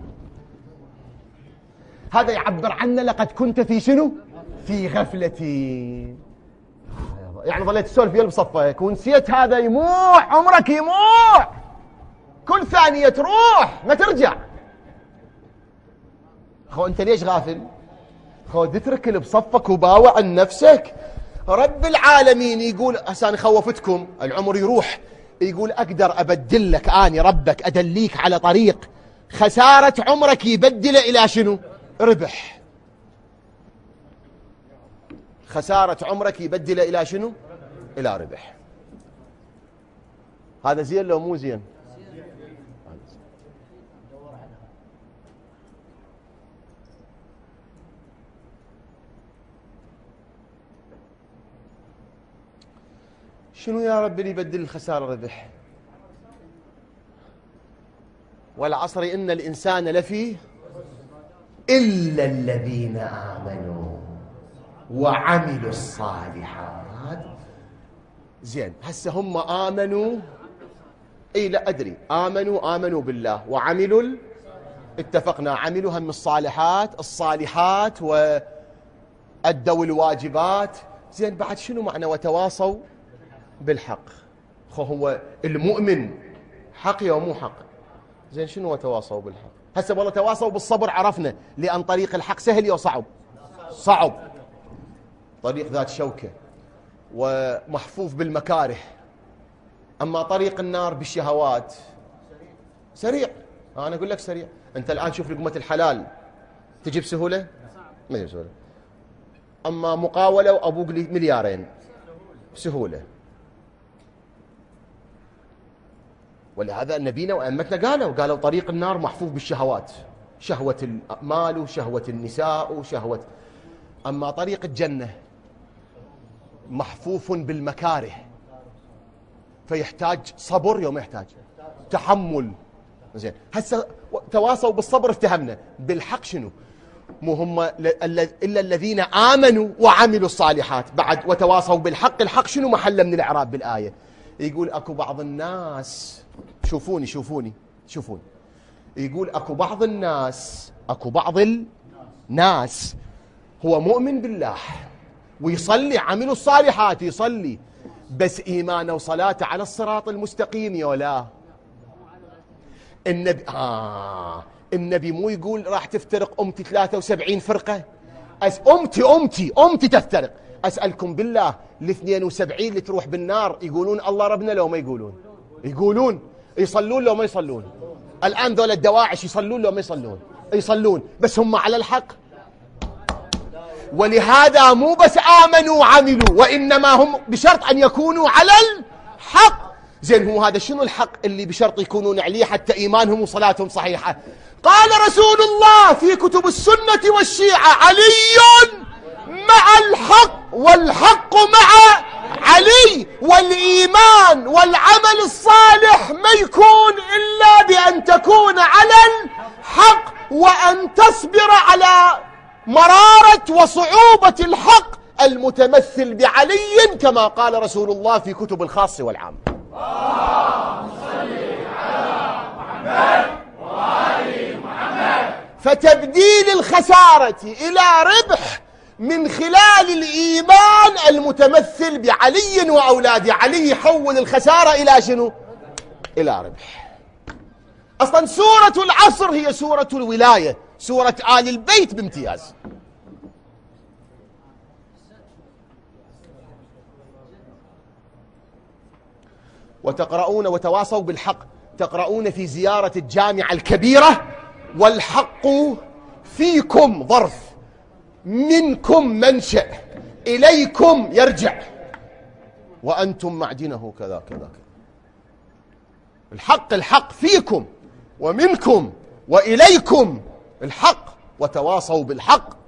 S1: هذا يعبر عنه لقد كنت في شنو؟ في غفلة. يعني ظليت تسولف يلب صفك ونسيت هذا يموع، عمرك يموع، كل ثانية تروح ما ترجع. خو انت ليش غافل؟ خو تترك اللي بصفك وباوع عن نفسك. رب العالمين يقول هسه خوفتكم العمر يروح، يقول اقدر ابدل لك اني ربك، ادليك على طريق خسارة عمرك يبدل الى شنو؟ ربح. خسارة عمرك يبدل الى شنو؟ الى ربح. هذا زين لو مو زين؟ شنو يا رب اللي يبدل الخسارة ربح؟ والعصر إن الإنسان لفي إلا الذين آمنوا وعملوا الصالحات. زين، هسه هم آمنوا، اي لا أدري، آمنوا بالله وعملوا اتفقنا، عملوا هم الصالحات وأدوا الواجبات. زين، بعد شنو معنى وتواصوا بالحق؟ هو المؤمن حق يا مو حق؟ زين، شنو وتواصوا بالحق؟ هسه والله تواصوا بالصبر عرفنا، لأن طريق الحق سهل يا صعب؟ صعب، طريق ذات شوكة ومحفوف بالمكاره. أما طريق النار بالشهوات سريع. أنا أقول لك سريع. أنت الآن شوف لقمة الحلال تجيب سهولة؟ ما تجيب سهولة. أما مقاولة وأبوك لي مليارين سهولة. ولهذا نبينا وأئمتنا قالوا طريق النار محفوف بالشهوات، شهوة المال وشهوة النساء وشهوة. أما طريق الجنة محفوف بالمكاره، فيحتاج صبر يوم يحتاج تحمل. زين، هسه تواصوا بالصبر افتهمنا، بالحق شنو؟ مو هم إلا الذين آمنوا وعملوا الصالحات. بعد وتواصوا بالحق، الحق شنو محله من الإعراب بالآية؟ يقول أكو بعض الناس، شوفوني يقول أكو بعض الناس هو مؤمن بالله ويصلي، عملوا الصالحات، يصلي بس إيمانه وصلاته على الصراط المستقيم يا لا. النبي مو يقول راح تفترق أمتي 73 فرقة؟ أمتي تفترق. أسألكم بالله، ال 72 اللي تروح بالنار يقولون الله ربنا لو ما يقولون؟ يصلون لو ما يصلون؟ الآن ذول الدواعش يصلون لو ما يصلون؟ بس هم على الحق. ولهذا مو بس آمنوا وعملوا، وإنما هم بشرط أن يكونوا على الحق. زين، هو هذا شنو الحق اللي بشرط يكونون عليه حتى إيمانهم وصلاتهم صحيحة؟ قال رسول الله في كتب السنة والشيعة: علي مع الحق والحق مع علي. والإيمان والعمل الصالح ما يكون إلا بأن تكون على الحق، وأن تصبر على مرارة وصعوبة الحق المتمثل بعلي، كما قال رسول الله في كتب الخاص والعام. اللهم صل على محمد وآل محمد. فتبديل الخسارة إلى ربح من خلال الإيمان المتمثل بعلي وأولاد علي، يحول الخسارة إلى شنو؟ إلى ربح. أصلا سورة العصر هي سورة الولاية، سورة آل البيت بامتياز. وتقرؤون وتواصوا بالحق، تقرؤون في زيارة الجامعة الكبيرة: والحق فيكم ظرف، منكم منشأ، إليكم يرجع، وأنتم معدنه كذا كذا. الحق فيكم ومنكم وإليكم الحق، وتواصوا بالحق.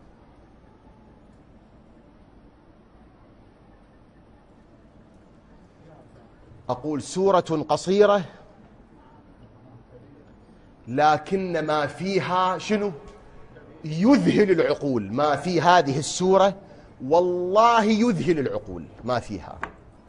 S1: أقول سورة قصيرة لكن ما فيها شنو؟ يذهل العقول. ما في هذه السورة والله يذهل العقول، ما فيها.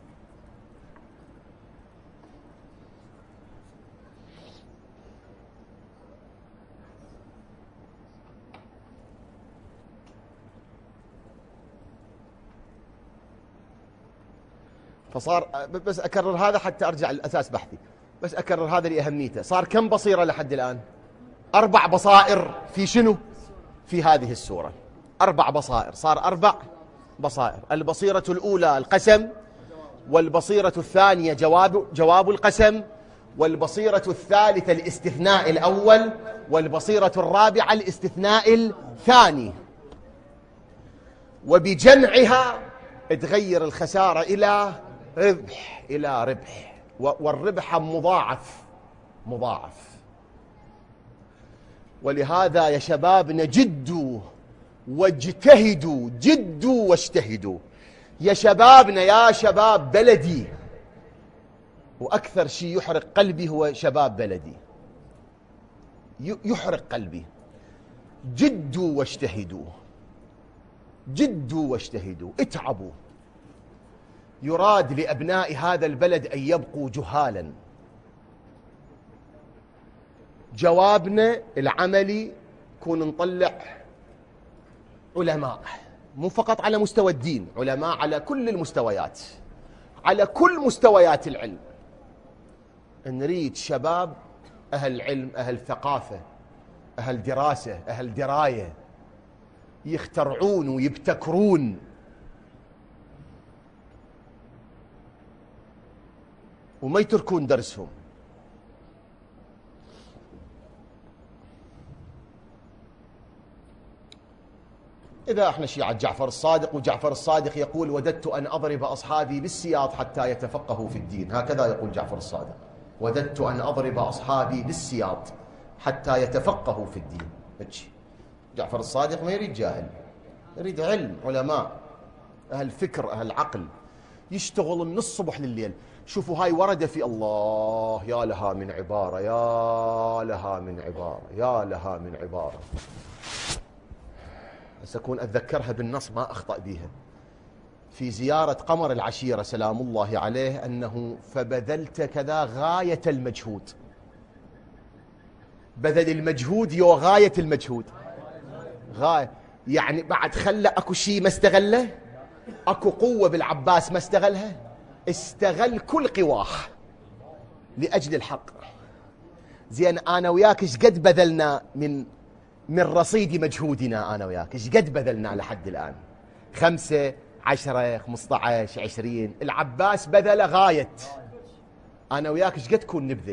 S1: فصار بس أكرر هذا حتى أرجع لأساس بحثي، بس أكرر هذا لأهميته. صار كم بصيرة لحد الآن؟ 4 بصائر في شنو؟ في هذه السورة 4 بصائر. صار 4 بصائر. البصيرة الأولى القسم، والبصيرة الثانية جواب القسم، والبصيرة الثالثة الاستثناء الأول، والبصيرة الرابعة الاستثناء الثاني. وبجمعها تغير الخسارة إلى ربح، والربح مضاعف. ولهذا يا شبابنا جدوا واجتهدوا، جدوا واجتهدوا يا شبابنا يا شباب بلدي، وأكثر شيء يحرق قلبي هو شباب بلدي، يحرق قلبي. جدوا واجتهدوا، جدوا واجتهدوا، اتعبوا. يراد لأبناء هذا البلد أن يبقوا جهالا. جوابنا العملي كون نطلع علماء، مو فقط على مستوى الدين، علماء على كل المستويات، على كل مستويات العلم. نريد شباب أهل علم، أهل ثقافة، أهل دراسة، أهل دراية، يخترعون ويبتكرون. وما يتركون درسهم. إذا احنا شيعة جعفر الصادق، وجعفر الصادق يقول وددت أن أضرب أصحابي بالسياط حتى يتفقهوا في الدين، هكذا يقول جعفر الصادق، وددت أن أضرب أصحابي بالسياط حتى يتفقهوا في الدين. جعفر الصادق ما يريد جاهل، يريد علم، علماء، أهل فكر، أهل عقل، يشتغل من الصبح لليل. شوفوا هاي وردة في الله، يا لها من عبارة، يا لها من عبارة، يا لها من عبارة. سأكون أتذكرها بالنص ما أخطأ بها. في زيارة قمر العشيرة سلام الله عليه أنه فبذلت كذا غاية المجهود. بذل المجهود يو غاية المجهود، غاية يعني بعد خلى أكو شيء ما استغله، أكو قوة بالعباس ما استغلها، استغل كل قواه لأجل الحق. زين أنا وياك إيش قد بذلنا من رصيد مجهودنا، أنا وياك إيش قد بذلنا لحد الآن؟ 5 10 15 20. العباس بذل غاية، أنا وياك إيش قد كون نبذل؟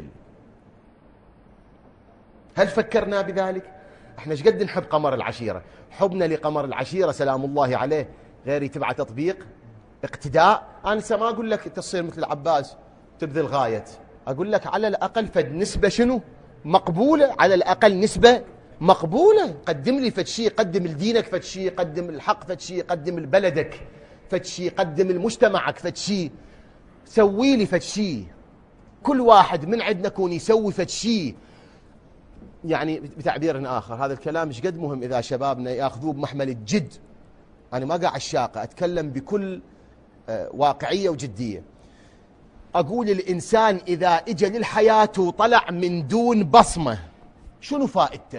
S1: هل فكرنا بذلك؟ احنا ايش قد نحب قمر العشيرة؟ حبنا لقمر العشيرة سلام الله عليه غير يتبع تطبيق اقتداء. أنا ما أقول لك تصير مثل العباس تبذل غاية، أقول لك على الأقل فد نسبة شنو مقبولة، على الأقل نسبة مقبولة. قدم لي فد شيء، قدم لدينك فد شيء، قدم الحق فد شيء، قدم لبلدك فد شيء، قدم لمجتمعك فد شيء، سوي لي فد شيء. كل واحد من عندنا كون يسوي فد شيء. يعني بتعبير آخر هذا الكلام مش قد مهم إذا شبابنا يأخذوه بمحمل الجد. أنا ما قاعد الشاقة، أتكلم بكل واقعية وجدية. أقول الإنسان إذا إجا للحياة وطلع من دون بصمة شنو فائدته؟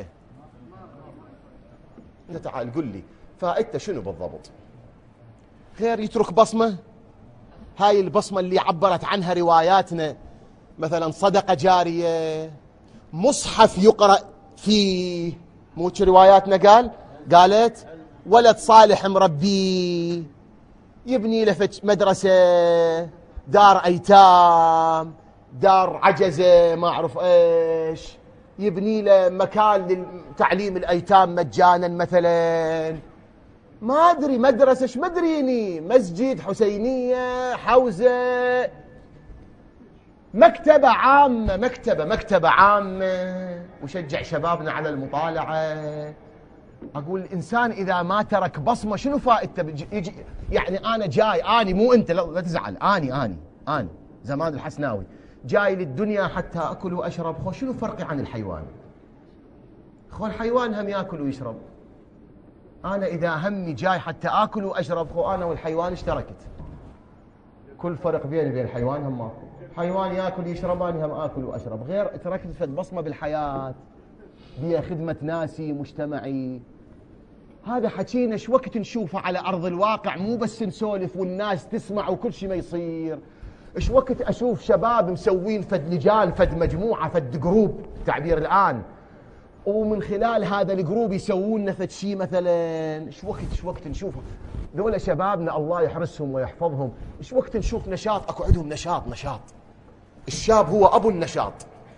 S1: أنت تعال قل لي فائدته شنو بالضبط؟ غير يترك بصمة. هاي البصمة اللي عبرت عنها رواياتنا، مثلا صدقة جارية، مصحف يقرأ فيه، مو رواياتنا قالت ولد صالح مربيه، يبني له مدرسة، دار أيتام، دار عجزة، ما أعرف إيش، يبني له مكان لتعليم الأيتام مجانا مثلا، ما أدري مدرسة، ايش مدريني، مسجد، حسينية، حوزة، مكتبة عامة، مكتبة عامة، وشجع شبابنا على المطالعة. أقول الإنسان إذا ما ترك بصمة شنو فائدته؟ يعني أنا جاي، أني مو أنت، لا تزعل، أني زمان الحسناوي جاي للدنيا حتى أكل وأشرب. خو شنو فرقي عن الحيوان؟ خو الحيوان هم يأكل ويشرب. أنا إذا همي جاي حتى أكل وأشرب، خو أنا والحيوان اشتركت. كل فرق بيني وبين الحيوان هم ماكو. حيوان يأكل يشرب، أنا هم أكل وأشرب. غير تركت فد بصمة بالحياة بيا خدمة ناسي، مجتمعي. هذا حكينا شو وقت نشوفه على أرض الواقع، مو بس نسولف والناس تسمع وكل شيء ما يصير. ايش وقت أشوف شباب مسوين فد لجان، فد مجموعة، فد جروب تعبير الآن، ومن خلال هذا الجروب يسوون لنا فد شيء مثلا. ايش وقت نشوفه ذولا شبابنا الله يحرسهم ويحفظهم. ايش وقت نشوف نشاط، اكو عندهم نشاط. الشاب هو أبو النشاط.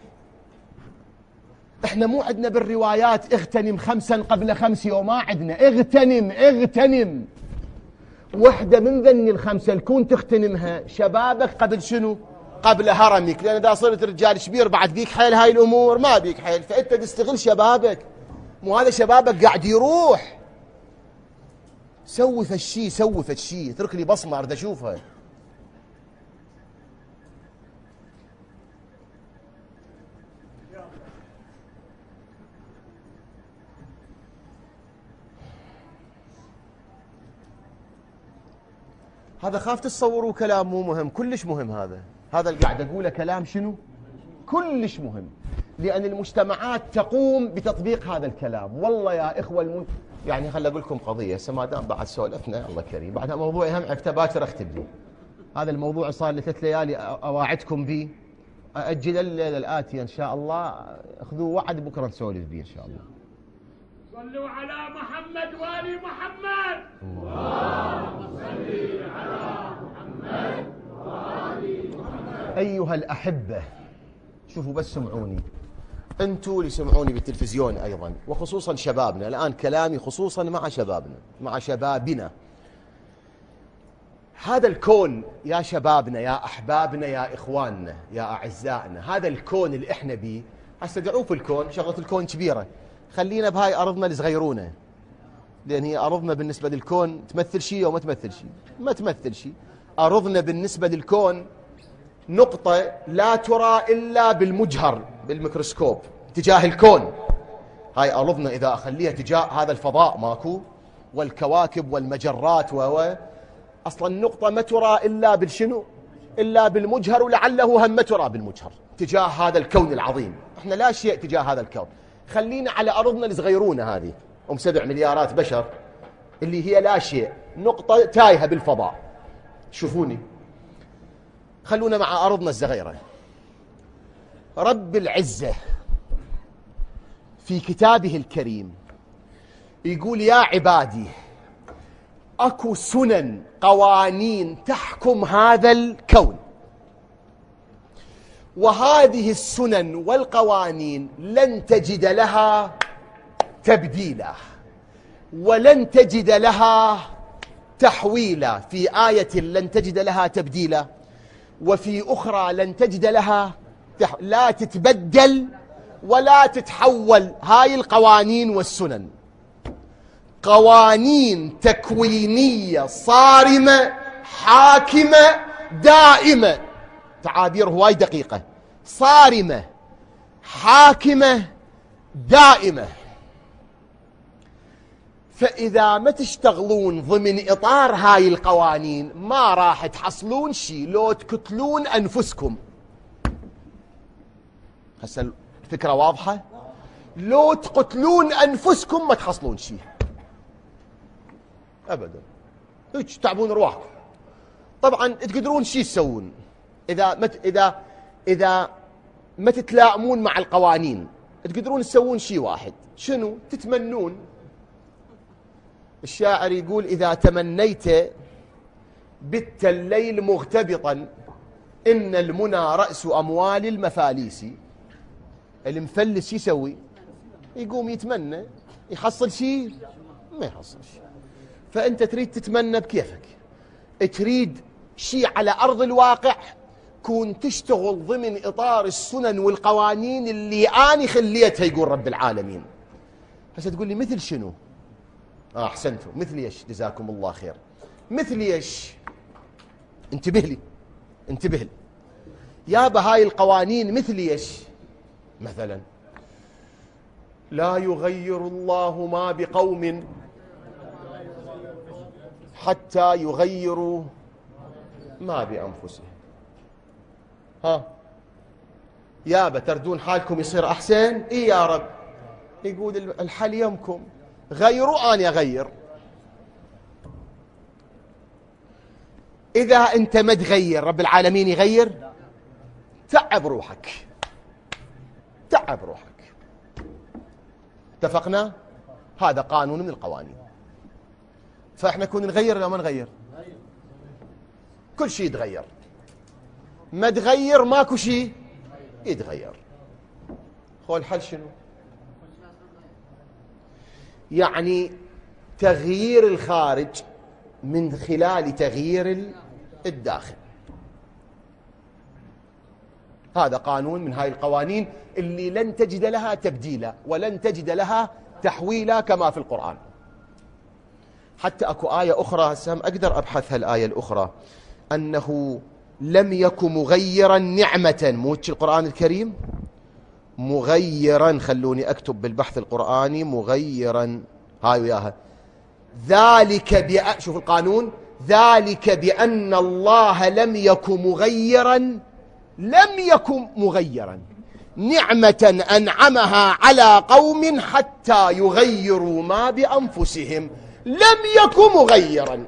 S1: احنا مو عندنا بالروايات اغتنم 5 قبل 5 وما عندنا اغتنم وحدة من ذن ال5 الكون تغتنمها شبابك قبل شنو؟ قبل هرمك. لأن إذا صرت رجال شبير بعد بيك حيل هاي الأمور، ما بيك حيل. فأنت تستغل شبابك، مو هذا شبابك قاعد يروح. سوي فالشي، سوي فالشي، اترك لي بصمة أريد أشوفها. هذا خاف تتصوروا كلام مو مهم، كلش مهم. هذا اللي قاعد أقوله كلام شنو؟ كلش مهم، لأن المجتمعات تقوم بتطبيق هذا الكلام. والله يا إخوة يعني خل أقول لكم قضية، ما دام بعد سولفنا الله كريم، بعدها موضوع أهم عرفته باكر أختم به. هذا الموضوع صار لي 3 ليالي أواعدكم به، أجل الليلة الآتية إن شاء الله، أخذوا وعد بكرة نسولف به إن شاء الله.
S2: صلوا على محمد وآل محمد. اللهم صل على محمد وآل محمد.
S1: أيها الأحبة، شوفوا بس سمعوني، أنتوا اللي سمعوني بالتلفزيون أيضا، وخصوصا شبابنا. الآن كلامي خصوصا مع شبابنا، مع شبابنا. هذا الكون يا شبابنا، يا أحبابنا، يا إخواننا، يا أعزائنا، هذا الكون اللي إحنا بيه. هسه دعوه في الكون، شغلة الكون كبيرة، خلينا بهاي أرضنا الصغيرونة، لأن هي أرضنا بالنسبة للكون تمثل شيء أو ما تمثل شيء؟ ما تمثل شيء. أرضنا بالنسبة للكون نقطة لا ترى إلا بالمجهر بالميكروسكوب تجاه الكون. هاي أرضنا إذا أخليها تجاه هذا الفضاء ماكو، والكواكب والمجرات أصلا النقطة ما ترى إلا بالشنو؟ إلا بالمجهر، ولعله هم ما ترى بالمجهر تجاه هذا الكون العظيم. إحنا لا شيء تجاه هذا الكون. خلينا على أرضنا الصغيرونة هذه 7 مليارات بشر، اللي هي لا شيء، نقطة تايهة بالفضاء. شوفوني، خلونا مع أرضنا الصغيرة. رب العزة في كتابه الكريم يقول: يا عبادي أكو سنن، قوانين تحكم هذا الكون، وهذه السنن والقوانين لن تجد لها تبديلا ولن تجد لها تحويلا. في آية لن تجد لها تبديلا، وفي أخرى لن تجد لها لا تتبدل ولا تتحول. هاي القوانين والسنن قوانين تكوينية صارمة حاكمة دائمة. تعابير هواي دقيقة. صارمة حاكمة دائمة. فإذا ما تشتغلون ضمن إطار هاي القوانين ما راح تحصلون شيء، لو تقتلون أنفسكم. هسه الفكرة واضحة؟ لو تقتلون أنفسكم ما تحصلون شيء أبدا، هيك تعبون رواحكم. طبعا تقدرون شيء تسوون إذا ما تتلائمون مع القوانين. تقدرون تسوون شيء واحد، شنو؟ تتمنون. الشاعر يقول: إذا تمنيت بت الليل مغتبطا، إن المنى رأس أموال المفاليس. المفلس يسوي؟ يقوم يتمنى، يحصل شيء؟ ما يحصل شيء. فأنت تريد تتمنى بكيفك، تريد شيء على أرض الواقع، كون تشتغل ضمن إطار السنن والقوانين اللي أنا خليتها، يقول رب العالمين. هسه تقول لي مثل شنو؟ أحسنتم، مثل إيش؟ جزاكم الله خير. مثل إيش؟ انتبه لي انتبه لي يابا. هاي القوانين مثل إيش؟ مثلا لا يغير الله ما بقوم حتى يغيروا ما بأنفسهم. ها يابا، تردون حالكم يصير أحسن؟ إيه يا رب. يقول الحل يمكم، غيروا أنا أغير. إذا أنت ما تغير رب العالمين يغير؟ تعب روحك، تعب روحك. اتفقنا؟ هذا قانون من القوانين. فإحنا كنا نغير ولا ما نغير؟ كل شيء يتغير. ما تغير ماكو شيء يتغير. هو الحل شنو؟ يعني تغيير الخارج من خلال تغيير الداخل. هذا قانون من هاي القوانين اللي لن تجد لها تبديلا ولن تجد لها تحويلا كما في القرآن. حتى أكو آية أخرى هسه أقدر أبحث هالآية الأخرى، أنه لم يك مغيرا نعمة، مو القرآن الكريم مغيرا، خلوني أكتب بالبحث القرآني مغيرا، هاي وياها، ذلك شوف القانون، ذلك بأن الله لم يك مغيرا نعمة أنعمها على قوم حتى يغيروا ما بأنفسهم، لم يك مغيرا.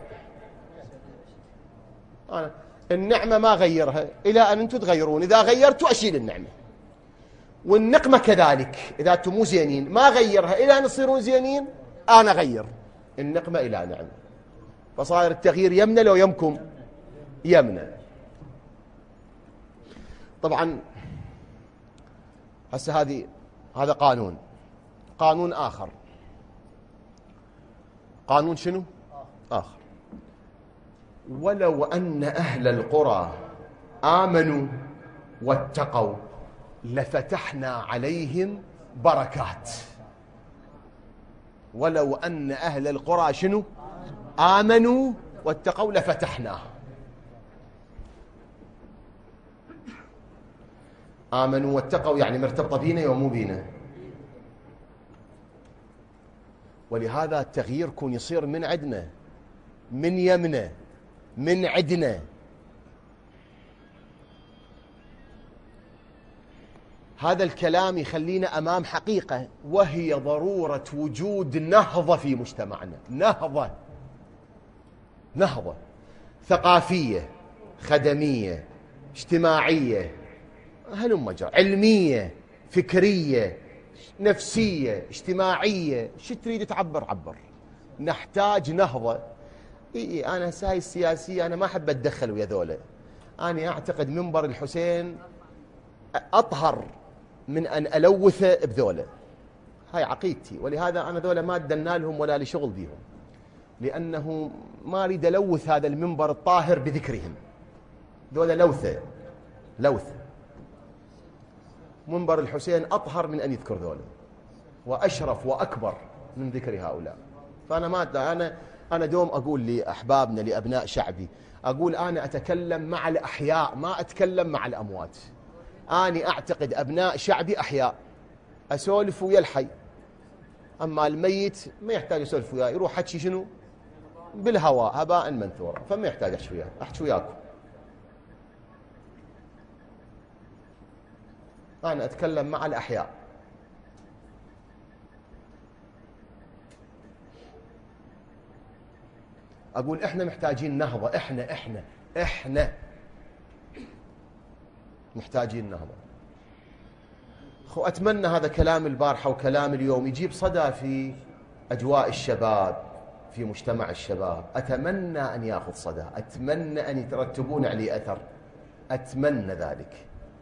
S1: النعمة ما غيرها إلى أن أنتم تغيرون، إذا غيرتوا أشيل النعمة. والنقمة كذلك، إذا أنتم مو زينين ما غيرها إلى أن تصيرون زينين، أنا غير النقمة إلى نعمة. فصاير التغيير يمنى لو يمكم يمنى. طبعا هسه هذا قانون آخر. قانون شنو آخر؟ ولو أن أهل القرى آمنوا واتقوا لفتحنا عليهم بركات. ولو أن أهل القرى شنو آمنوا واتقوا لفتحنا. آمنوا واتقوا يعني مرتبطة بينا ومو بينا. ولهذا التغيير كون يصير من عندنا، من يمنا، من عندنا. هذا الكلام يخلينا أمام حقيقة، وهي ضرورة وجود نهضة في مجتمعنا، نهضة ثقافية، خدمية، اجتماعية، علمية، فكرية، نفسية، اجتماعية، شو تريد تعبر عبر. نحتاج نهضة. أنا هاي السياسية أنا ما أحب أتدخل ويا ذولا. أنا أعتقد منبر الحسين أطهر من أن ألوثه بذولا، هاي عقيدتي. ولهذا أنا ذولا ما أدلنا لهم ولا لشغل بيهم، لأنه ما أريد ألوث هذا المنبر الطاهر بذكرهم. ذولا لوثة. منبر الحسين أطهر من أن يذكر ذولا، وأشرف وأكبر من ذكر هؤلاء. فأنا أنا دوم أقول لأحبابنا، لأبناء شعبي، أقول أنا أتكلم مع الأحياء ما أتكلم مع الأموات. أنا أعتقد أبناء شعبي أحياء، أسولف ويا الحي، أما الميت ما يحتاج أسولف وياه، يروح حكي شنو بالهواء هباء منثورا، فما يحتاج أحكي وياه، أحكي وياكم. أنا أتكلم مع الأحياء. أقول إحنا محتاجين نهضة، إحنا محتاجين نهضة. أتمنى هذا كلام البارحة وكلام اليوم يجيب صدى في أجواء الشباب، في مجتمع الشباب. أتمنى أن يأخذ صدى، أتمنى أن يترتبون عليه أثر، أتمنى ذلك.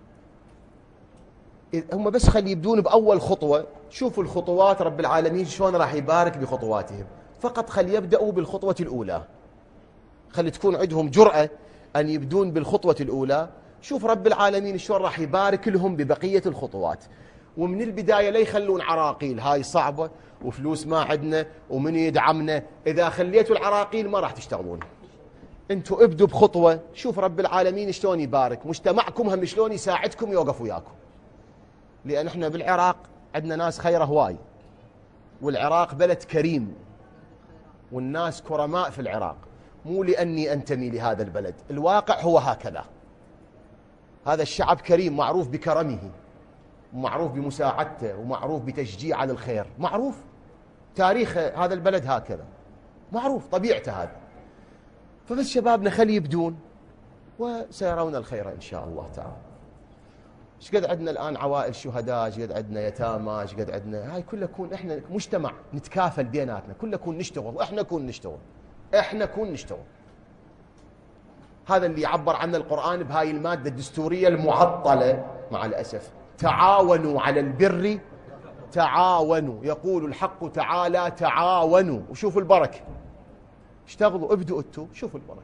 S1: هم بس خلي يبدون بأول خطوة. شوفوا الخطوات رب العالمين شلون راح يبارك بخطواتهم. فقط خلي يبدأوا بالخطوة الأولى، خلي تكون عندهم جرأة أن يبدون بالخطوة الأولى. شوف رب العالمين شلون راح يبارك لهم ببقية الخطوات. ومن البداية لا يخلون عراقيل، هاي صعبة وفلوس ما عندنا ومن يدعمنا. إذا خليتوا العراقيل ما راح تشتغلون. انتوا ابدوا بخطوة، شوف رب العالمين شلون يبارك. مجتمعكم هم شلون يساعدكم يوقف وياكم. لأن احنا بالعراق عندنا ناس خيره هواي، والعراق بلد كريم، والناس كرماء في العراق. مو لأني أنتمي لهذا البلد، الواقع هو هكذا. هذا الشعب كريم، معروف بكرمه، ومعروف بمساعدته، ومعروف بتشجيع على الخير، معروف تاريخ هذا البلد هكذا، معروف طبيعته هذا. فبس شبابنا خلي يبدون وسيرون الخير إن شاء الله تعالى. ايش قد عندنا الآن عوائل شهداء، ايش قد عندنا يتامى، ايش قد عندنا. هاي كلها كون احنا مجتمع نتكافل بيناتنا، كلها كون نشتغل، واحنا كون نشتغل. هذا اللي يعبر عنه القرآن بهاي المادة الدستورية المعطلة مع الأسف. تعاونوا على البر، تعاونوا، يقول الحق تعالى تعاونوا. وشوفوا البركة، اشتغلوا، ابدوا انتوا، شوفوا البركة.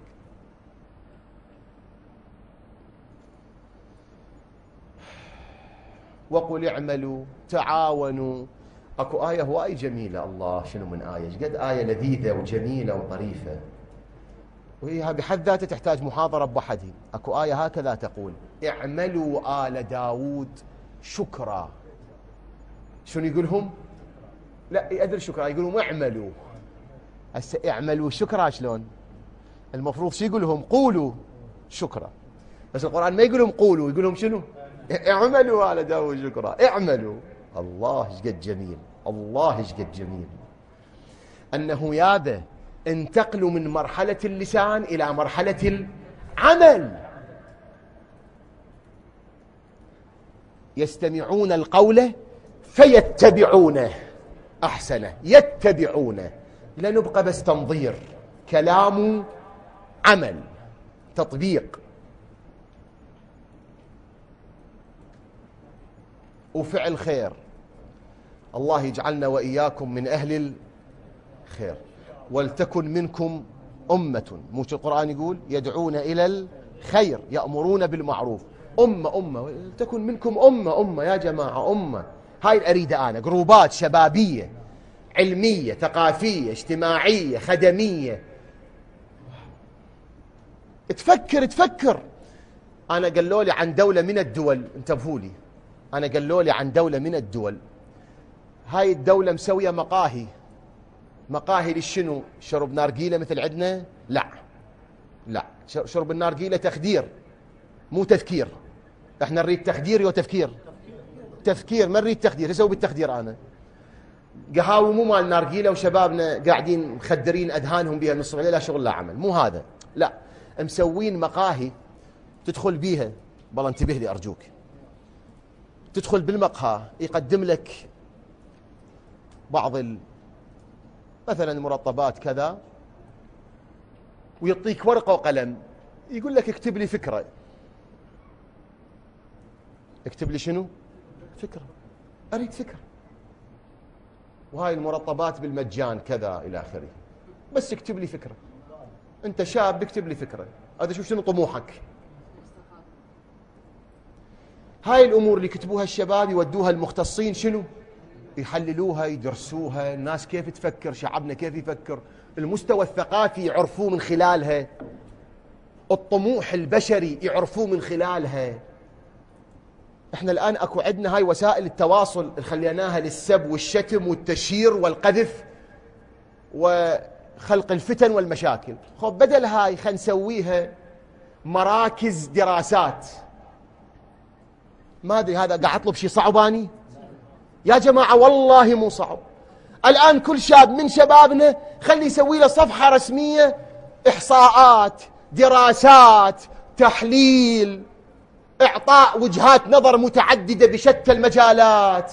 S1: وقل اعملوا تعاونوا اكو آية هواي جميلة، الله شنو من آية، ايش قد آية لذيذة وجميلة وطريفة، وهي بحد ذاتها تحتاج محاضرة بوحدها. اكو آية هكذا تقول: اعملوا آل داود شكرا. شنو يقولهم؟ لا أدري شكرا، يقولهم اعملوا. هسه اعملوا شكرا شلون؟ المفروض شو يقولهم؟ قولوا شكرا. بس القرآن ما يقولهم قولوا، يقولهم شنو؟ اعملوا آل داود شكرا، اعملوا. الله ايش قد جميل، الله ايش قد جميل انه يابا انتقلوا من مرحلة اللسان الى مرحلة العمل. يستمعون القول فيتبعونه احسنه، يتبعونه، لا نبقى بس تنظير، كلام عمل تطبيق وفعل خير. الله يجعلنا وإياكم من أهل الخير. ولتكن منكم أمة، مش القرآن يقول يدعون إلى الخير يأمرون بالمعروف، أمة تكن منكم أمة يا جماعة، أمة. هاي الأريدة أنا، جروبات شبابية علمية ثقافية اجتماعية خدمية. تفكر. أنا قالوا لي عن دولة من الدول، انتبهوا لي، أنا قالوا لي عن دولة من الدول، هاي الدولة مسوية مقاهي للشنو؟ شرب نارجيلة مثل عندنا؟ لا، شرب النارجيلة تخدير مو تذكير. احنا نريد تخدير يو تفكير، ما نريد تخدير. اسوي بالتخدير انا قهاوي مو مال نارجيلة وشبابنا قاعدين مخدرين اذهانهم بها نص الليل لا شغل لا عمل، مو هذا. لا، مسوين مقاهي تدخل بيها، والله انتبه لي ارجوك، تدخل بالمقهى يقدم لك بعض مثلا مرطبات كذا، ويعطيك ورقة وقلم يقول لك اكتب لي فكرة. اكتب لي شنو؟ فكرة. أريد فكرة. وهاي المرطبات بالمجان كذا إلى آخره، بس اكتب لي فكرة. أنت شاب اكتب لي فكرة. هذا شنو طموحك؟ هاي الأمور اللي كتبوها الشباب يودوها المختصين شنو؟ يحللوها، يدرسوها، الناس كيف تفكر، شعبنا كيف يفكر، المستوى الثقافي يعرفوه من خلالها، الطموح البشري يعرفوه من خلالها. احنا الآن اكو عندنا هاي وسائل التواصل اللي خليناها للسب والشتم والتشهير والقذف وخلق الفتن والمشاكل. خب بدل هاي خلينا نسويها مراكز دراسات. ما ادري هذا قاعد اطلب شيء صعباني يا جماعة؟ والله مو صعب. الآن كل شاب من شبابنا خلي يسوي له صفحة رسمية، إحصاءات، دراسات، تحليل، إعطاء وجهات نظر متعددة بشتى المجالات.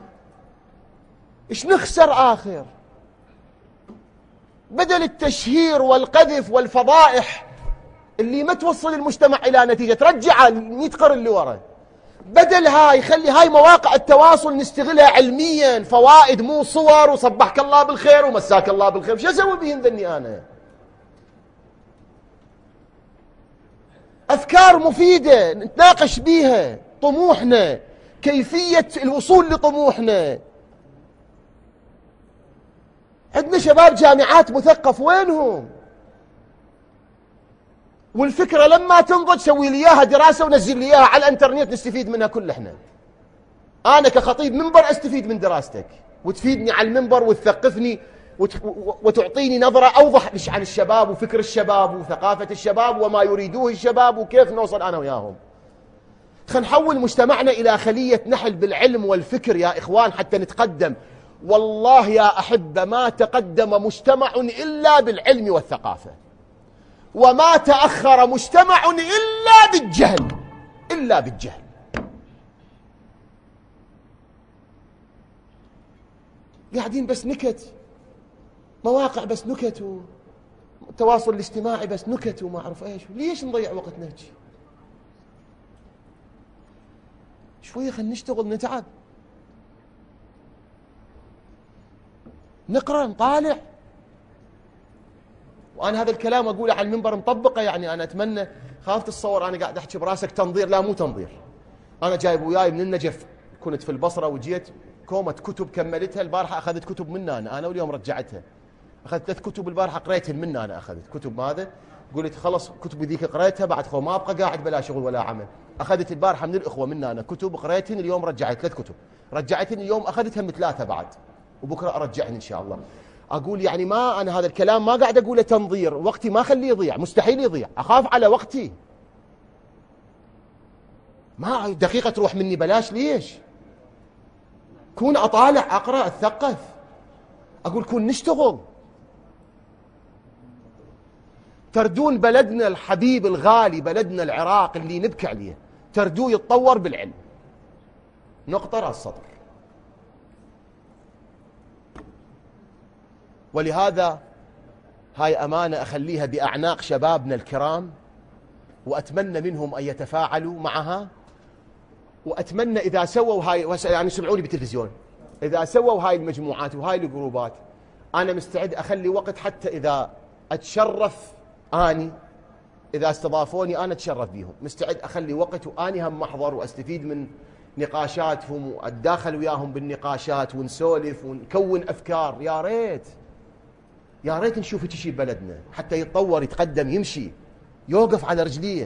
S1: إيش نخسر آخر؟ بدل التشهير والقذف والفضائح اللي ما توصل المجتمع إلى نتيجة، ترجع 100 قرن اللي ورا. بدل هاي خلي هاي مواقع التواصل نستغلها علميا، فوائد مو صور وصبحك الله بالخير ومساك الله بالخير. شو اسوي بهن ذني انا؟ افكار مفيده نتناقش بيها طموحنا، كيفيه الوصول لطموحنا. عندنا شباب جامعات مثقف، وينهم؟ والفكرة لما تنضج سوي لي اياها دراسة ونزل لي اياها على الانترنت نستفيد منها كل احنا. انا كخطيب منبر استفيد من دراستك وتفيدني على المنبر وتثقفني وتعطيني نظرة اوضح عن الشباب وفكر الشباب وثقافة الشباب وما يريدوه الشباب وكيف نوصل انا وياهم. خلينا نحول مجتمعنا الى خلية نحل بالعلم والفكر يا اخوان حتى نتقدم. والله يا احبة ما تقدم مجتمع الا بالعلم والثقافة، وما تأخر مجتمع إلا بالجهل، إلا بالجهل. قاعدين بس نكت، مواقع بس نكت، والتواصل الاجتماعي بس نكت وما أعرف إيش. ليش نضيع وقتنا هيك؟ شوية خلينا نشتغل، نتعب، نقرأ، نطالع. وأنا هذا الكلام أقوله على المنبر مطبقه، يعني أنا أتمنى، خاف تتصور أنا قاعد أحكي براسك تنظير، لا مو تنظير. أنا جايب وياي من النجف، كنت في البصرة وجيت كومة كتب كملتها. البارحة أخذت كتب مني أنا واليوم رجعتها. أخذت 3 كتب البارحة قريتهن مني أنا. أخذت كتب ماذا؟ قلت خلص كتب ذيك قريتها بعد خو ما أبقى قاعد بلا شغل ولا عمل. أخذت البارحة من الإخوة مني أنا كتب قريتهن، اليوم رجعت 3 كتب رجعتهن، اليوم أخذتها من 3 بعد، وبكرة أرجعهن إن شاء الله. أقول يعني ما أنا هذا الكلام ما قاعد أقوله تنظير، وقتي ما خليه يضيع، مستحيل يضيع، أخاف على وقتي، ما دقيقة تروح مني بلاش. ليش؟ كون أطالع أقرأ أتثقف، أقول كون نشتغل. تردون بلدنا الحبيب الغالي، بلدنا العراق اللي نبكي عليه، تردوه يتطور بالعلم. نقطة رأس السطر. ولهذا هاي أمانة أخليها بأعناق شبابنا الكرام، وأتمنى منهم أن يتفاعلوا معها، وأتمنى إذا سووا هاي، يعني سمعوني بالتلفزيون، إذا سووا هاي المجموعات وهاي الجروبات، أنا مستعد أخلي وقت حتى إذا أتشرف أني، إذا استضافوني أنا أتشرف بيهم، مستعد أخلي وقت وأني هم محضر وأستفيد من نقاشاتهم وأتداخل وياهم بالنقاشات ونسولف ونكون أفكار. يا ريت يا ريت نشوف شيء ببلدنا حتى يتطور يتقدم يمشي يوقف على رجليه.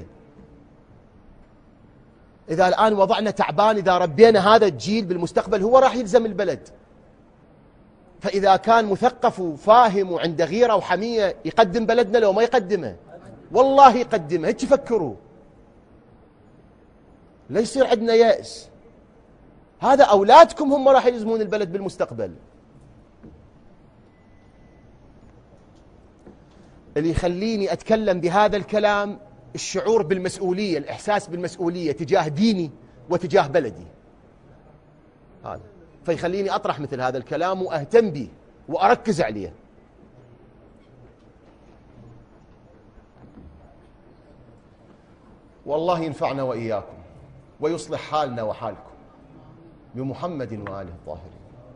S1: إذا الآن وضعنا تعبان، إذا ربينا هذا الجيل بالمستقبل هو راح يلزم البلد. فإذا كان مثقف وفاهم وعنده غيرة وحمية يقدم بلدنا، لو ما يقدمه والله يقدمه. هيك فكروا، لا يصير عندنا يأس. هذا أولادكم هم راح يلزمون البلد بالمستقبل. اللي يخليني أتكلم بهذا الكلام الشعور بالمسؤولية، الإحساس بالمسؤولية تجاه ديني وتجاه بلدي، هذا فيخليني أطرح مثل هذا الكلام وأهتم به وأركز عليه. والله ينفعنا وإياكم ويصلح حالنا وحالكم بمحمد وآله الطاهرين.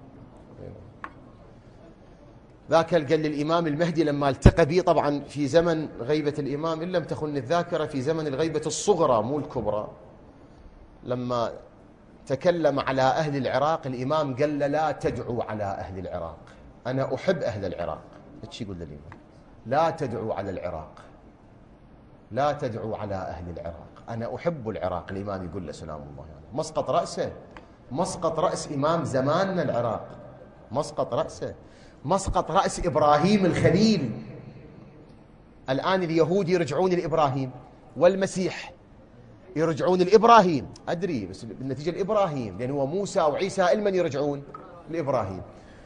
S1: ذاك قال للإمام المهدي لما التقى به، طبعا في زمن غيبة الإمام إن لم تخن الذاكرة، في زمن الغيبة الصغرى مو الكبرى، لما تكلم على أهل العراق الإمام قال له لا تدعوا على أهل العراق، أنا أحب أهل العراق. ايش يقول للإمام؟ لا تدعوا على العراق، لا تدعوا على أهل العراق، أنا أحب العراق. الإمام يقول له سلام الله عليه، يعني مسقط رأسه، مسقط رأس إمام زماننا العراق، مسقط رأسه، مسقط رأس إبراهيم الخليل. الآن اليهود يرجعون لإبراهيم والمسيح يرجعون لإبراهيم، أدري بس بالنتيجة لإبراهيم، لأن هو موسى وعيسى المن يرجعون لإبراهيم،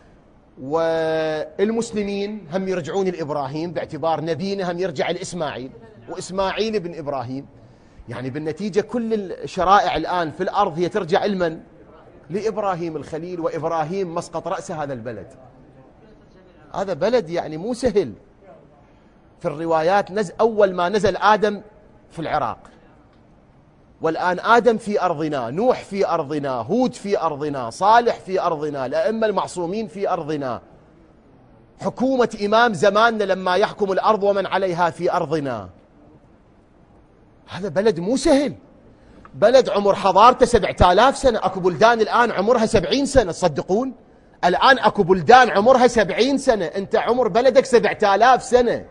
S1: والمسلمين هم يرجعون لإبراهيم باعتبار نبينا هم يرجع لإسماعيل، وإسماعيل ابن إبراهيم. يعني بالنتيجة كل الشرائع الآن في الأرض هي ترجع لمن؟ لإبراهيم الخليل، وإبراهيم مسقط رأس هذا البلد. هذا بلد يعني مو سهل. في الروايات أول ما نزل آدم في العراق، والآن آدم في أرضنا، نوح في أرضنا، هود في أرضنا، صالح في أرضنا، الأئمة المعصومين في أرضنا، حكومة إمام زماننا لما يحكم الأرض ومن عليها في أرضنا. هذا بلد مو سهل، بلد عمر حضارته 7000 سنة. أكو بلدان الآن عمرها 70 سنة، تصدقون؟ الآن أكو بلدان عمرها 70 سنة، أنت عمر بلدك 7000 سنة،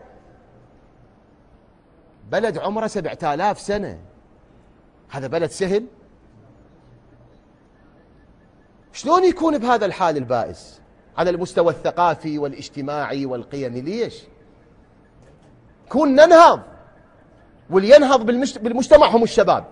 S1: بلد عمره 7000 سنة. هذا بلد سهل؟ شلون يكون بهذا الحال البائس على المستوى الثقافي والاجتماعي والقيمي؟ ليش؟ كون ننهض، واللي ينهض بالمجتمع هم الشباب.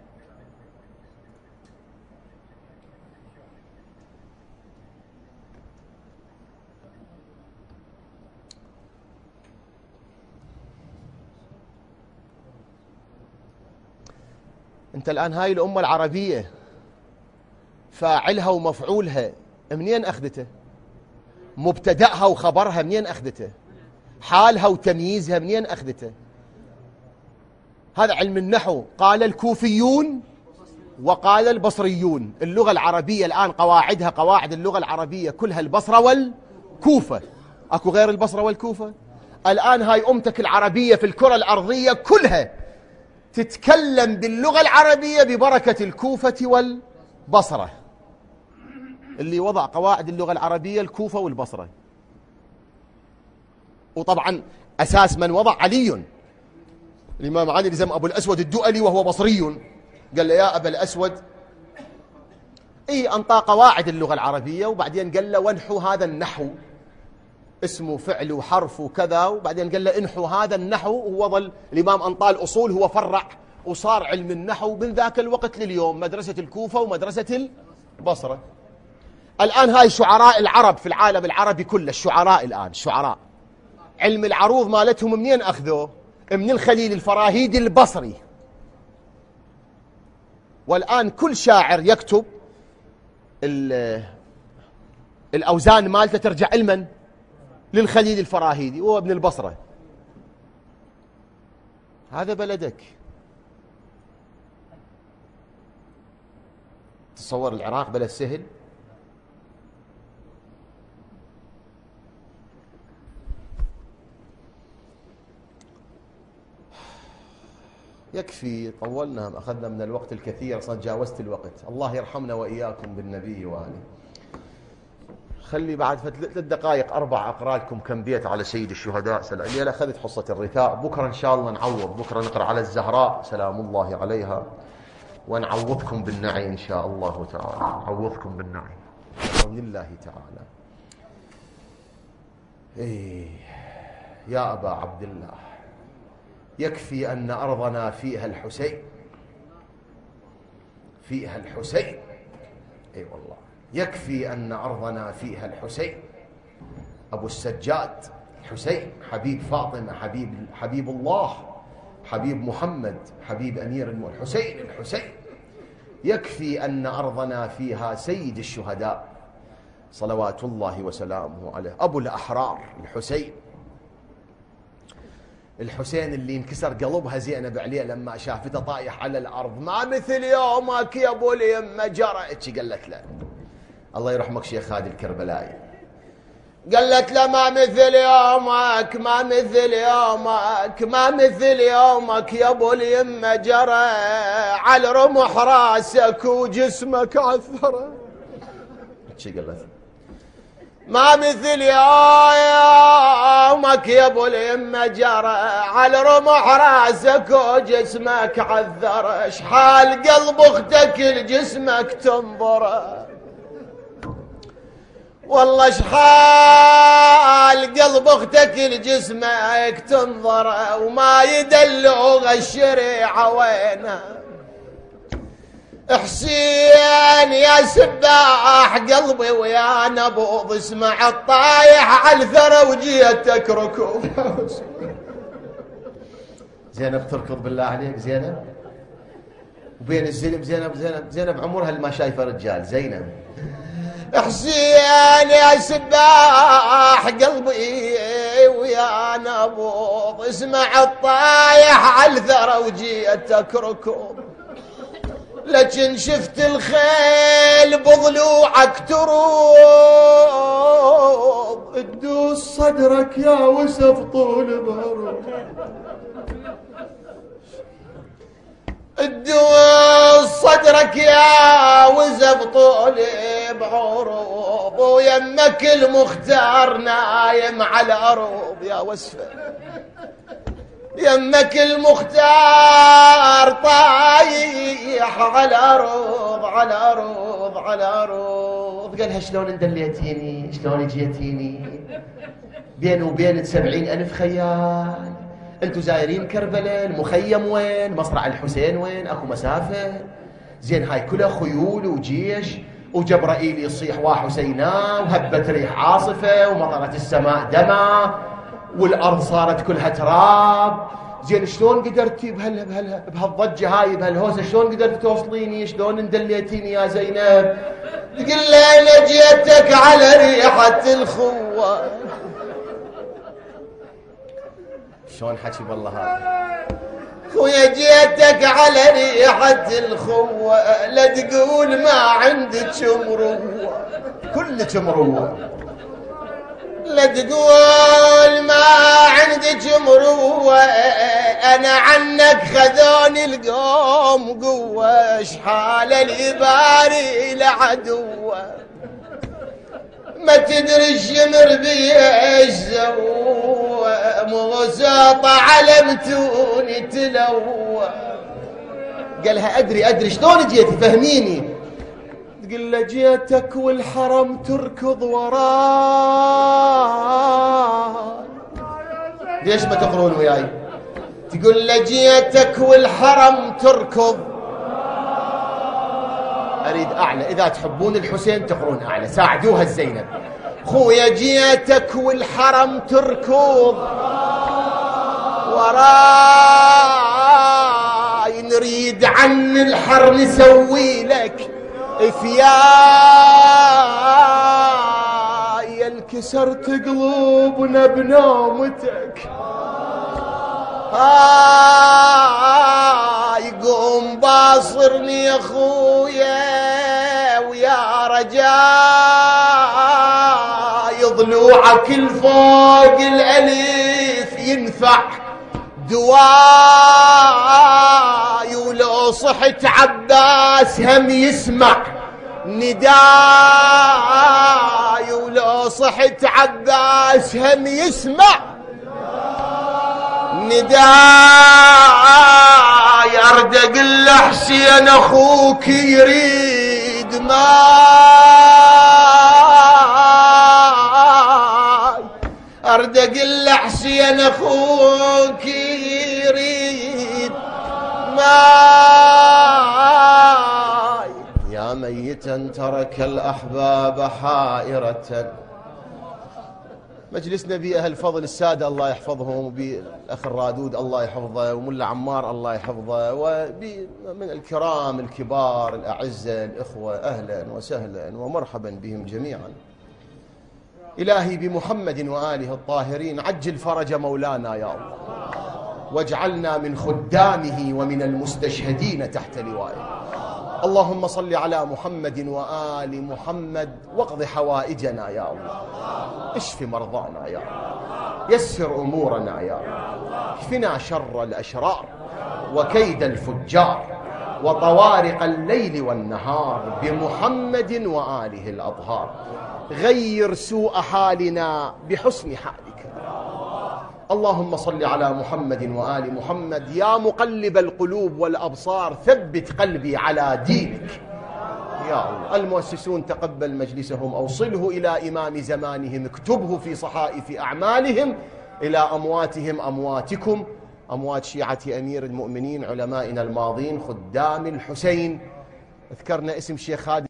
S1: أنت الآن هاي الأمة العربية فاعلها ومفعولها منين أخذته؟ مبتدأها وخبرها منين أخذته؟ حالها وتمييزها منين أخذته؟ هذا علم النحو، قال الكوفيون وقال البصريون. اللغة العربية الآن قواعدها قواعد اللغة العربية كلها البصرة والكوفة، أكو غير البصرة والكوفة؟ الآن هاي أمتك العربية في الكرة الأرضية كلها تتكلم باللغة العربية ببركة الكوفة والبصرة. اللي وضع قواعد اللغة العربية الكوفة والبصرة. وطبعا أساس من وضع علي، الإمام علي لزم أبو الأسود الدؤلي وهو بصري، قال له يا أبا الأسود أنطى قواعد اللغة العربية، وبعدين قال له وانحوا هذا النحو، اسمه فعل وحرف وكذا، وبعدين قال له انحوا هذا النحو، وظل الإمام أنطى الأصول، هو فرع وصار علم النحو من ذاك الوقت لليوم مدرسة الكوفة ومدرسة البصرة. الآن هاي شعراء العرب في العالم العربي كله، الشعراء الآن شعراء علم العروض مالتهم منين أخذوه؟ من الخليل الفراهيدي البصري. والآن كل شاعر يكتب الأوزان مالته ترجع علما للخليل الفراهيدي وهو ابن البصرة. هذا بلدك. تصور العراق بلد سهل؟ يكفي، طولنا، أخذنا من الوقت الكثير، أصلا جاوزت الوقت. الله يرحمنا وإياكم بالنبي وآله. خلي بعد 3 دقائق 4 أقرأ لكم كم بيت على سيد الشهداء. الليلة أخذت حصة الرثاء، بكرة إن شاء الله نعوض، بكرة نقرأ على الزهراء سلام الله عليها، ونعوضكم بالنعي إن شاء الله تعالى، نعوضكم بالنعي بإذن الله تعالى. يا أبا عبد الله، يكفي أن أرضنا فيها الحسين، فيها الحسين، أي والله يكفي أن أرضنا فيها الحسين أبو السجاد، الحسين حبيب فاطمة، حبيب الله، حبيب محمد، حبيب أمير المؤمنين، الحسين. يكفي أن أرضنا فيها سيد الشهداء صلوات الله وسلامه عليه، أبو الأحرار الحسين اللي انكسر قلبها زينب عليه لما شافته طايح على الأرض. ما مثل يومك يا أبو اليمة جرأت، قالت له الله يرحمك شيخ هادي الكربلائي، قالت له ما مثل يومك، ما مثل يومك، ما مثل يومك يا أبو اليمة جرى على رمح راسك وجسمك عثرة. قالت ما مثل يومك يا ابو اليمة جرى على رمح راسك وجسمك عذر، اشحال قلب اختك لجسمك تنظر، والله اشحال قلب اختك لجسمك تنظر، وما يدلوغ الشريعة وينها. حسين يا سباح قلبي ويا نبوض، اسمع الطايح على الثرى وجيتك ركوب. زينب تركض بالله عليك، زينب وبين الزلم، زينب عمرها اللي ما شايفه رجال، زينب. حسين يا سباح قلبي ويا نبوض، اسمع الطايح على الثرى وجيتك ركوب، لكن شفت الخيل بضلوعك تروض، تدوس صدرك يا وسف طول بهروب، تدوس صدرك يا وسف طول بعروض، ويمك المختار نايم على أروض يا وسفه، يمك المختار طايح على أروض على أروض على أروض. قالها شلون اندليتيني، شلون جيتيني، بين وبينك 70,000 خيال، انتو زايرين كربلاء، المخيم وين، مصرع الحسين وين، اكو مسافة، زين هاي كلها خيول وجيش، وجبرائيل يصيح وحسينا، وهبت ريح عاصفة، ومطرت السماء دما، والأرض صارت كلها تراب. زين شلون قدرتي بهالضجة هاي، بهالهوسة، شلون قدرتي توصليني، شلون اندليتيني يا زينب؟ تقول لي أنا جيتك على ريحة الخوة. شلون حكي بالله هذا؟ خويا جيتك على ريحة الخوة، لا تقول ما عندك مروة، كلك مروة، لا تقول ما عندك مروة، أنا عنك خذوني القوم قوة، شحال الإباري لعدوة، ما تدري شمر بيش سوى مغساطة علمتوني تلوى. قالها أدري شلون جيتي فهميني. تقول له جيتك والحرم تركض وراي. ليش ما تقرون وياي؟ تقول له جيتك والحرم تركض. أريد أعلى، إذا تحبون الحسين تقرون أعلى، ساعدوها الزينب. خويا جيتك والحرم تركض وراي، نريد عن الحر نسوي لك إفياي، الكسرت قلوبنا بنومتك. قوم باصرني يا خويا ويا رجاي، ضلوعك الفوق الأليف ينفع دواي، ولو صحت عباس هم يسمع نداي، ولو صحت عباس هم يسمع نداي. أرد أقول له حسين أخوك يريد ماي، أرد أقول له حسين أخوك يريد ماي. يا ميتا ترك الأحباب حائرة. مجلسنا به أهل الفضل السادة الله يحفظهم، وبالأخ الرادود الله يحفظه، وملا عمار الله يحفظه، ومن الكرام الكبار الأعزة الإخوة، أهلا وسهلا ومرحبا بهم جميعا. إلهي بمحمد وآله الطاهرين عجل فرج مولانا يا الله، واجعلنا من خدامه ومن المستشهدين تحت لوائه. اللهم صل على محمد وآل محمد، واقض حوائجنا يا الله، اشف مرضانا يا الله، يسر أمورنا يا الله، اكفنا شر الأشرار وكيد الفجار وطوارق الليل والنهار بمحمد وآله الأطهار. غير سوء حالنا بحسن حالك. اللهم صل على محمد وآل محمد. يا مقلب القلوب والأبصار ثبت قلبي على دينك يا الله. المؤسسون تقبل مجلسهم، أوصله إلى إمام زمانهم، اكتبه في صحائف أعمالهم إلى أمواتهم أمواتكم، أموات شيعة أمير المؤمنين علمائنا الماضين خدام الحسين. ذكرنا اسم شيخ خادم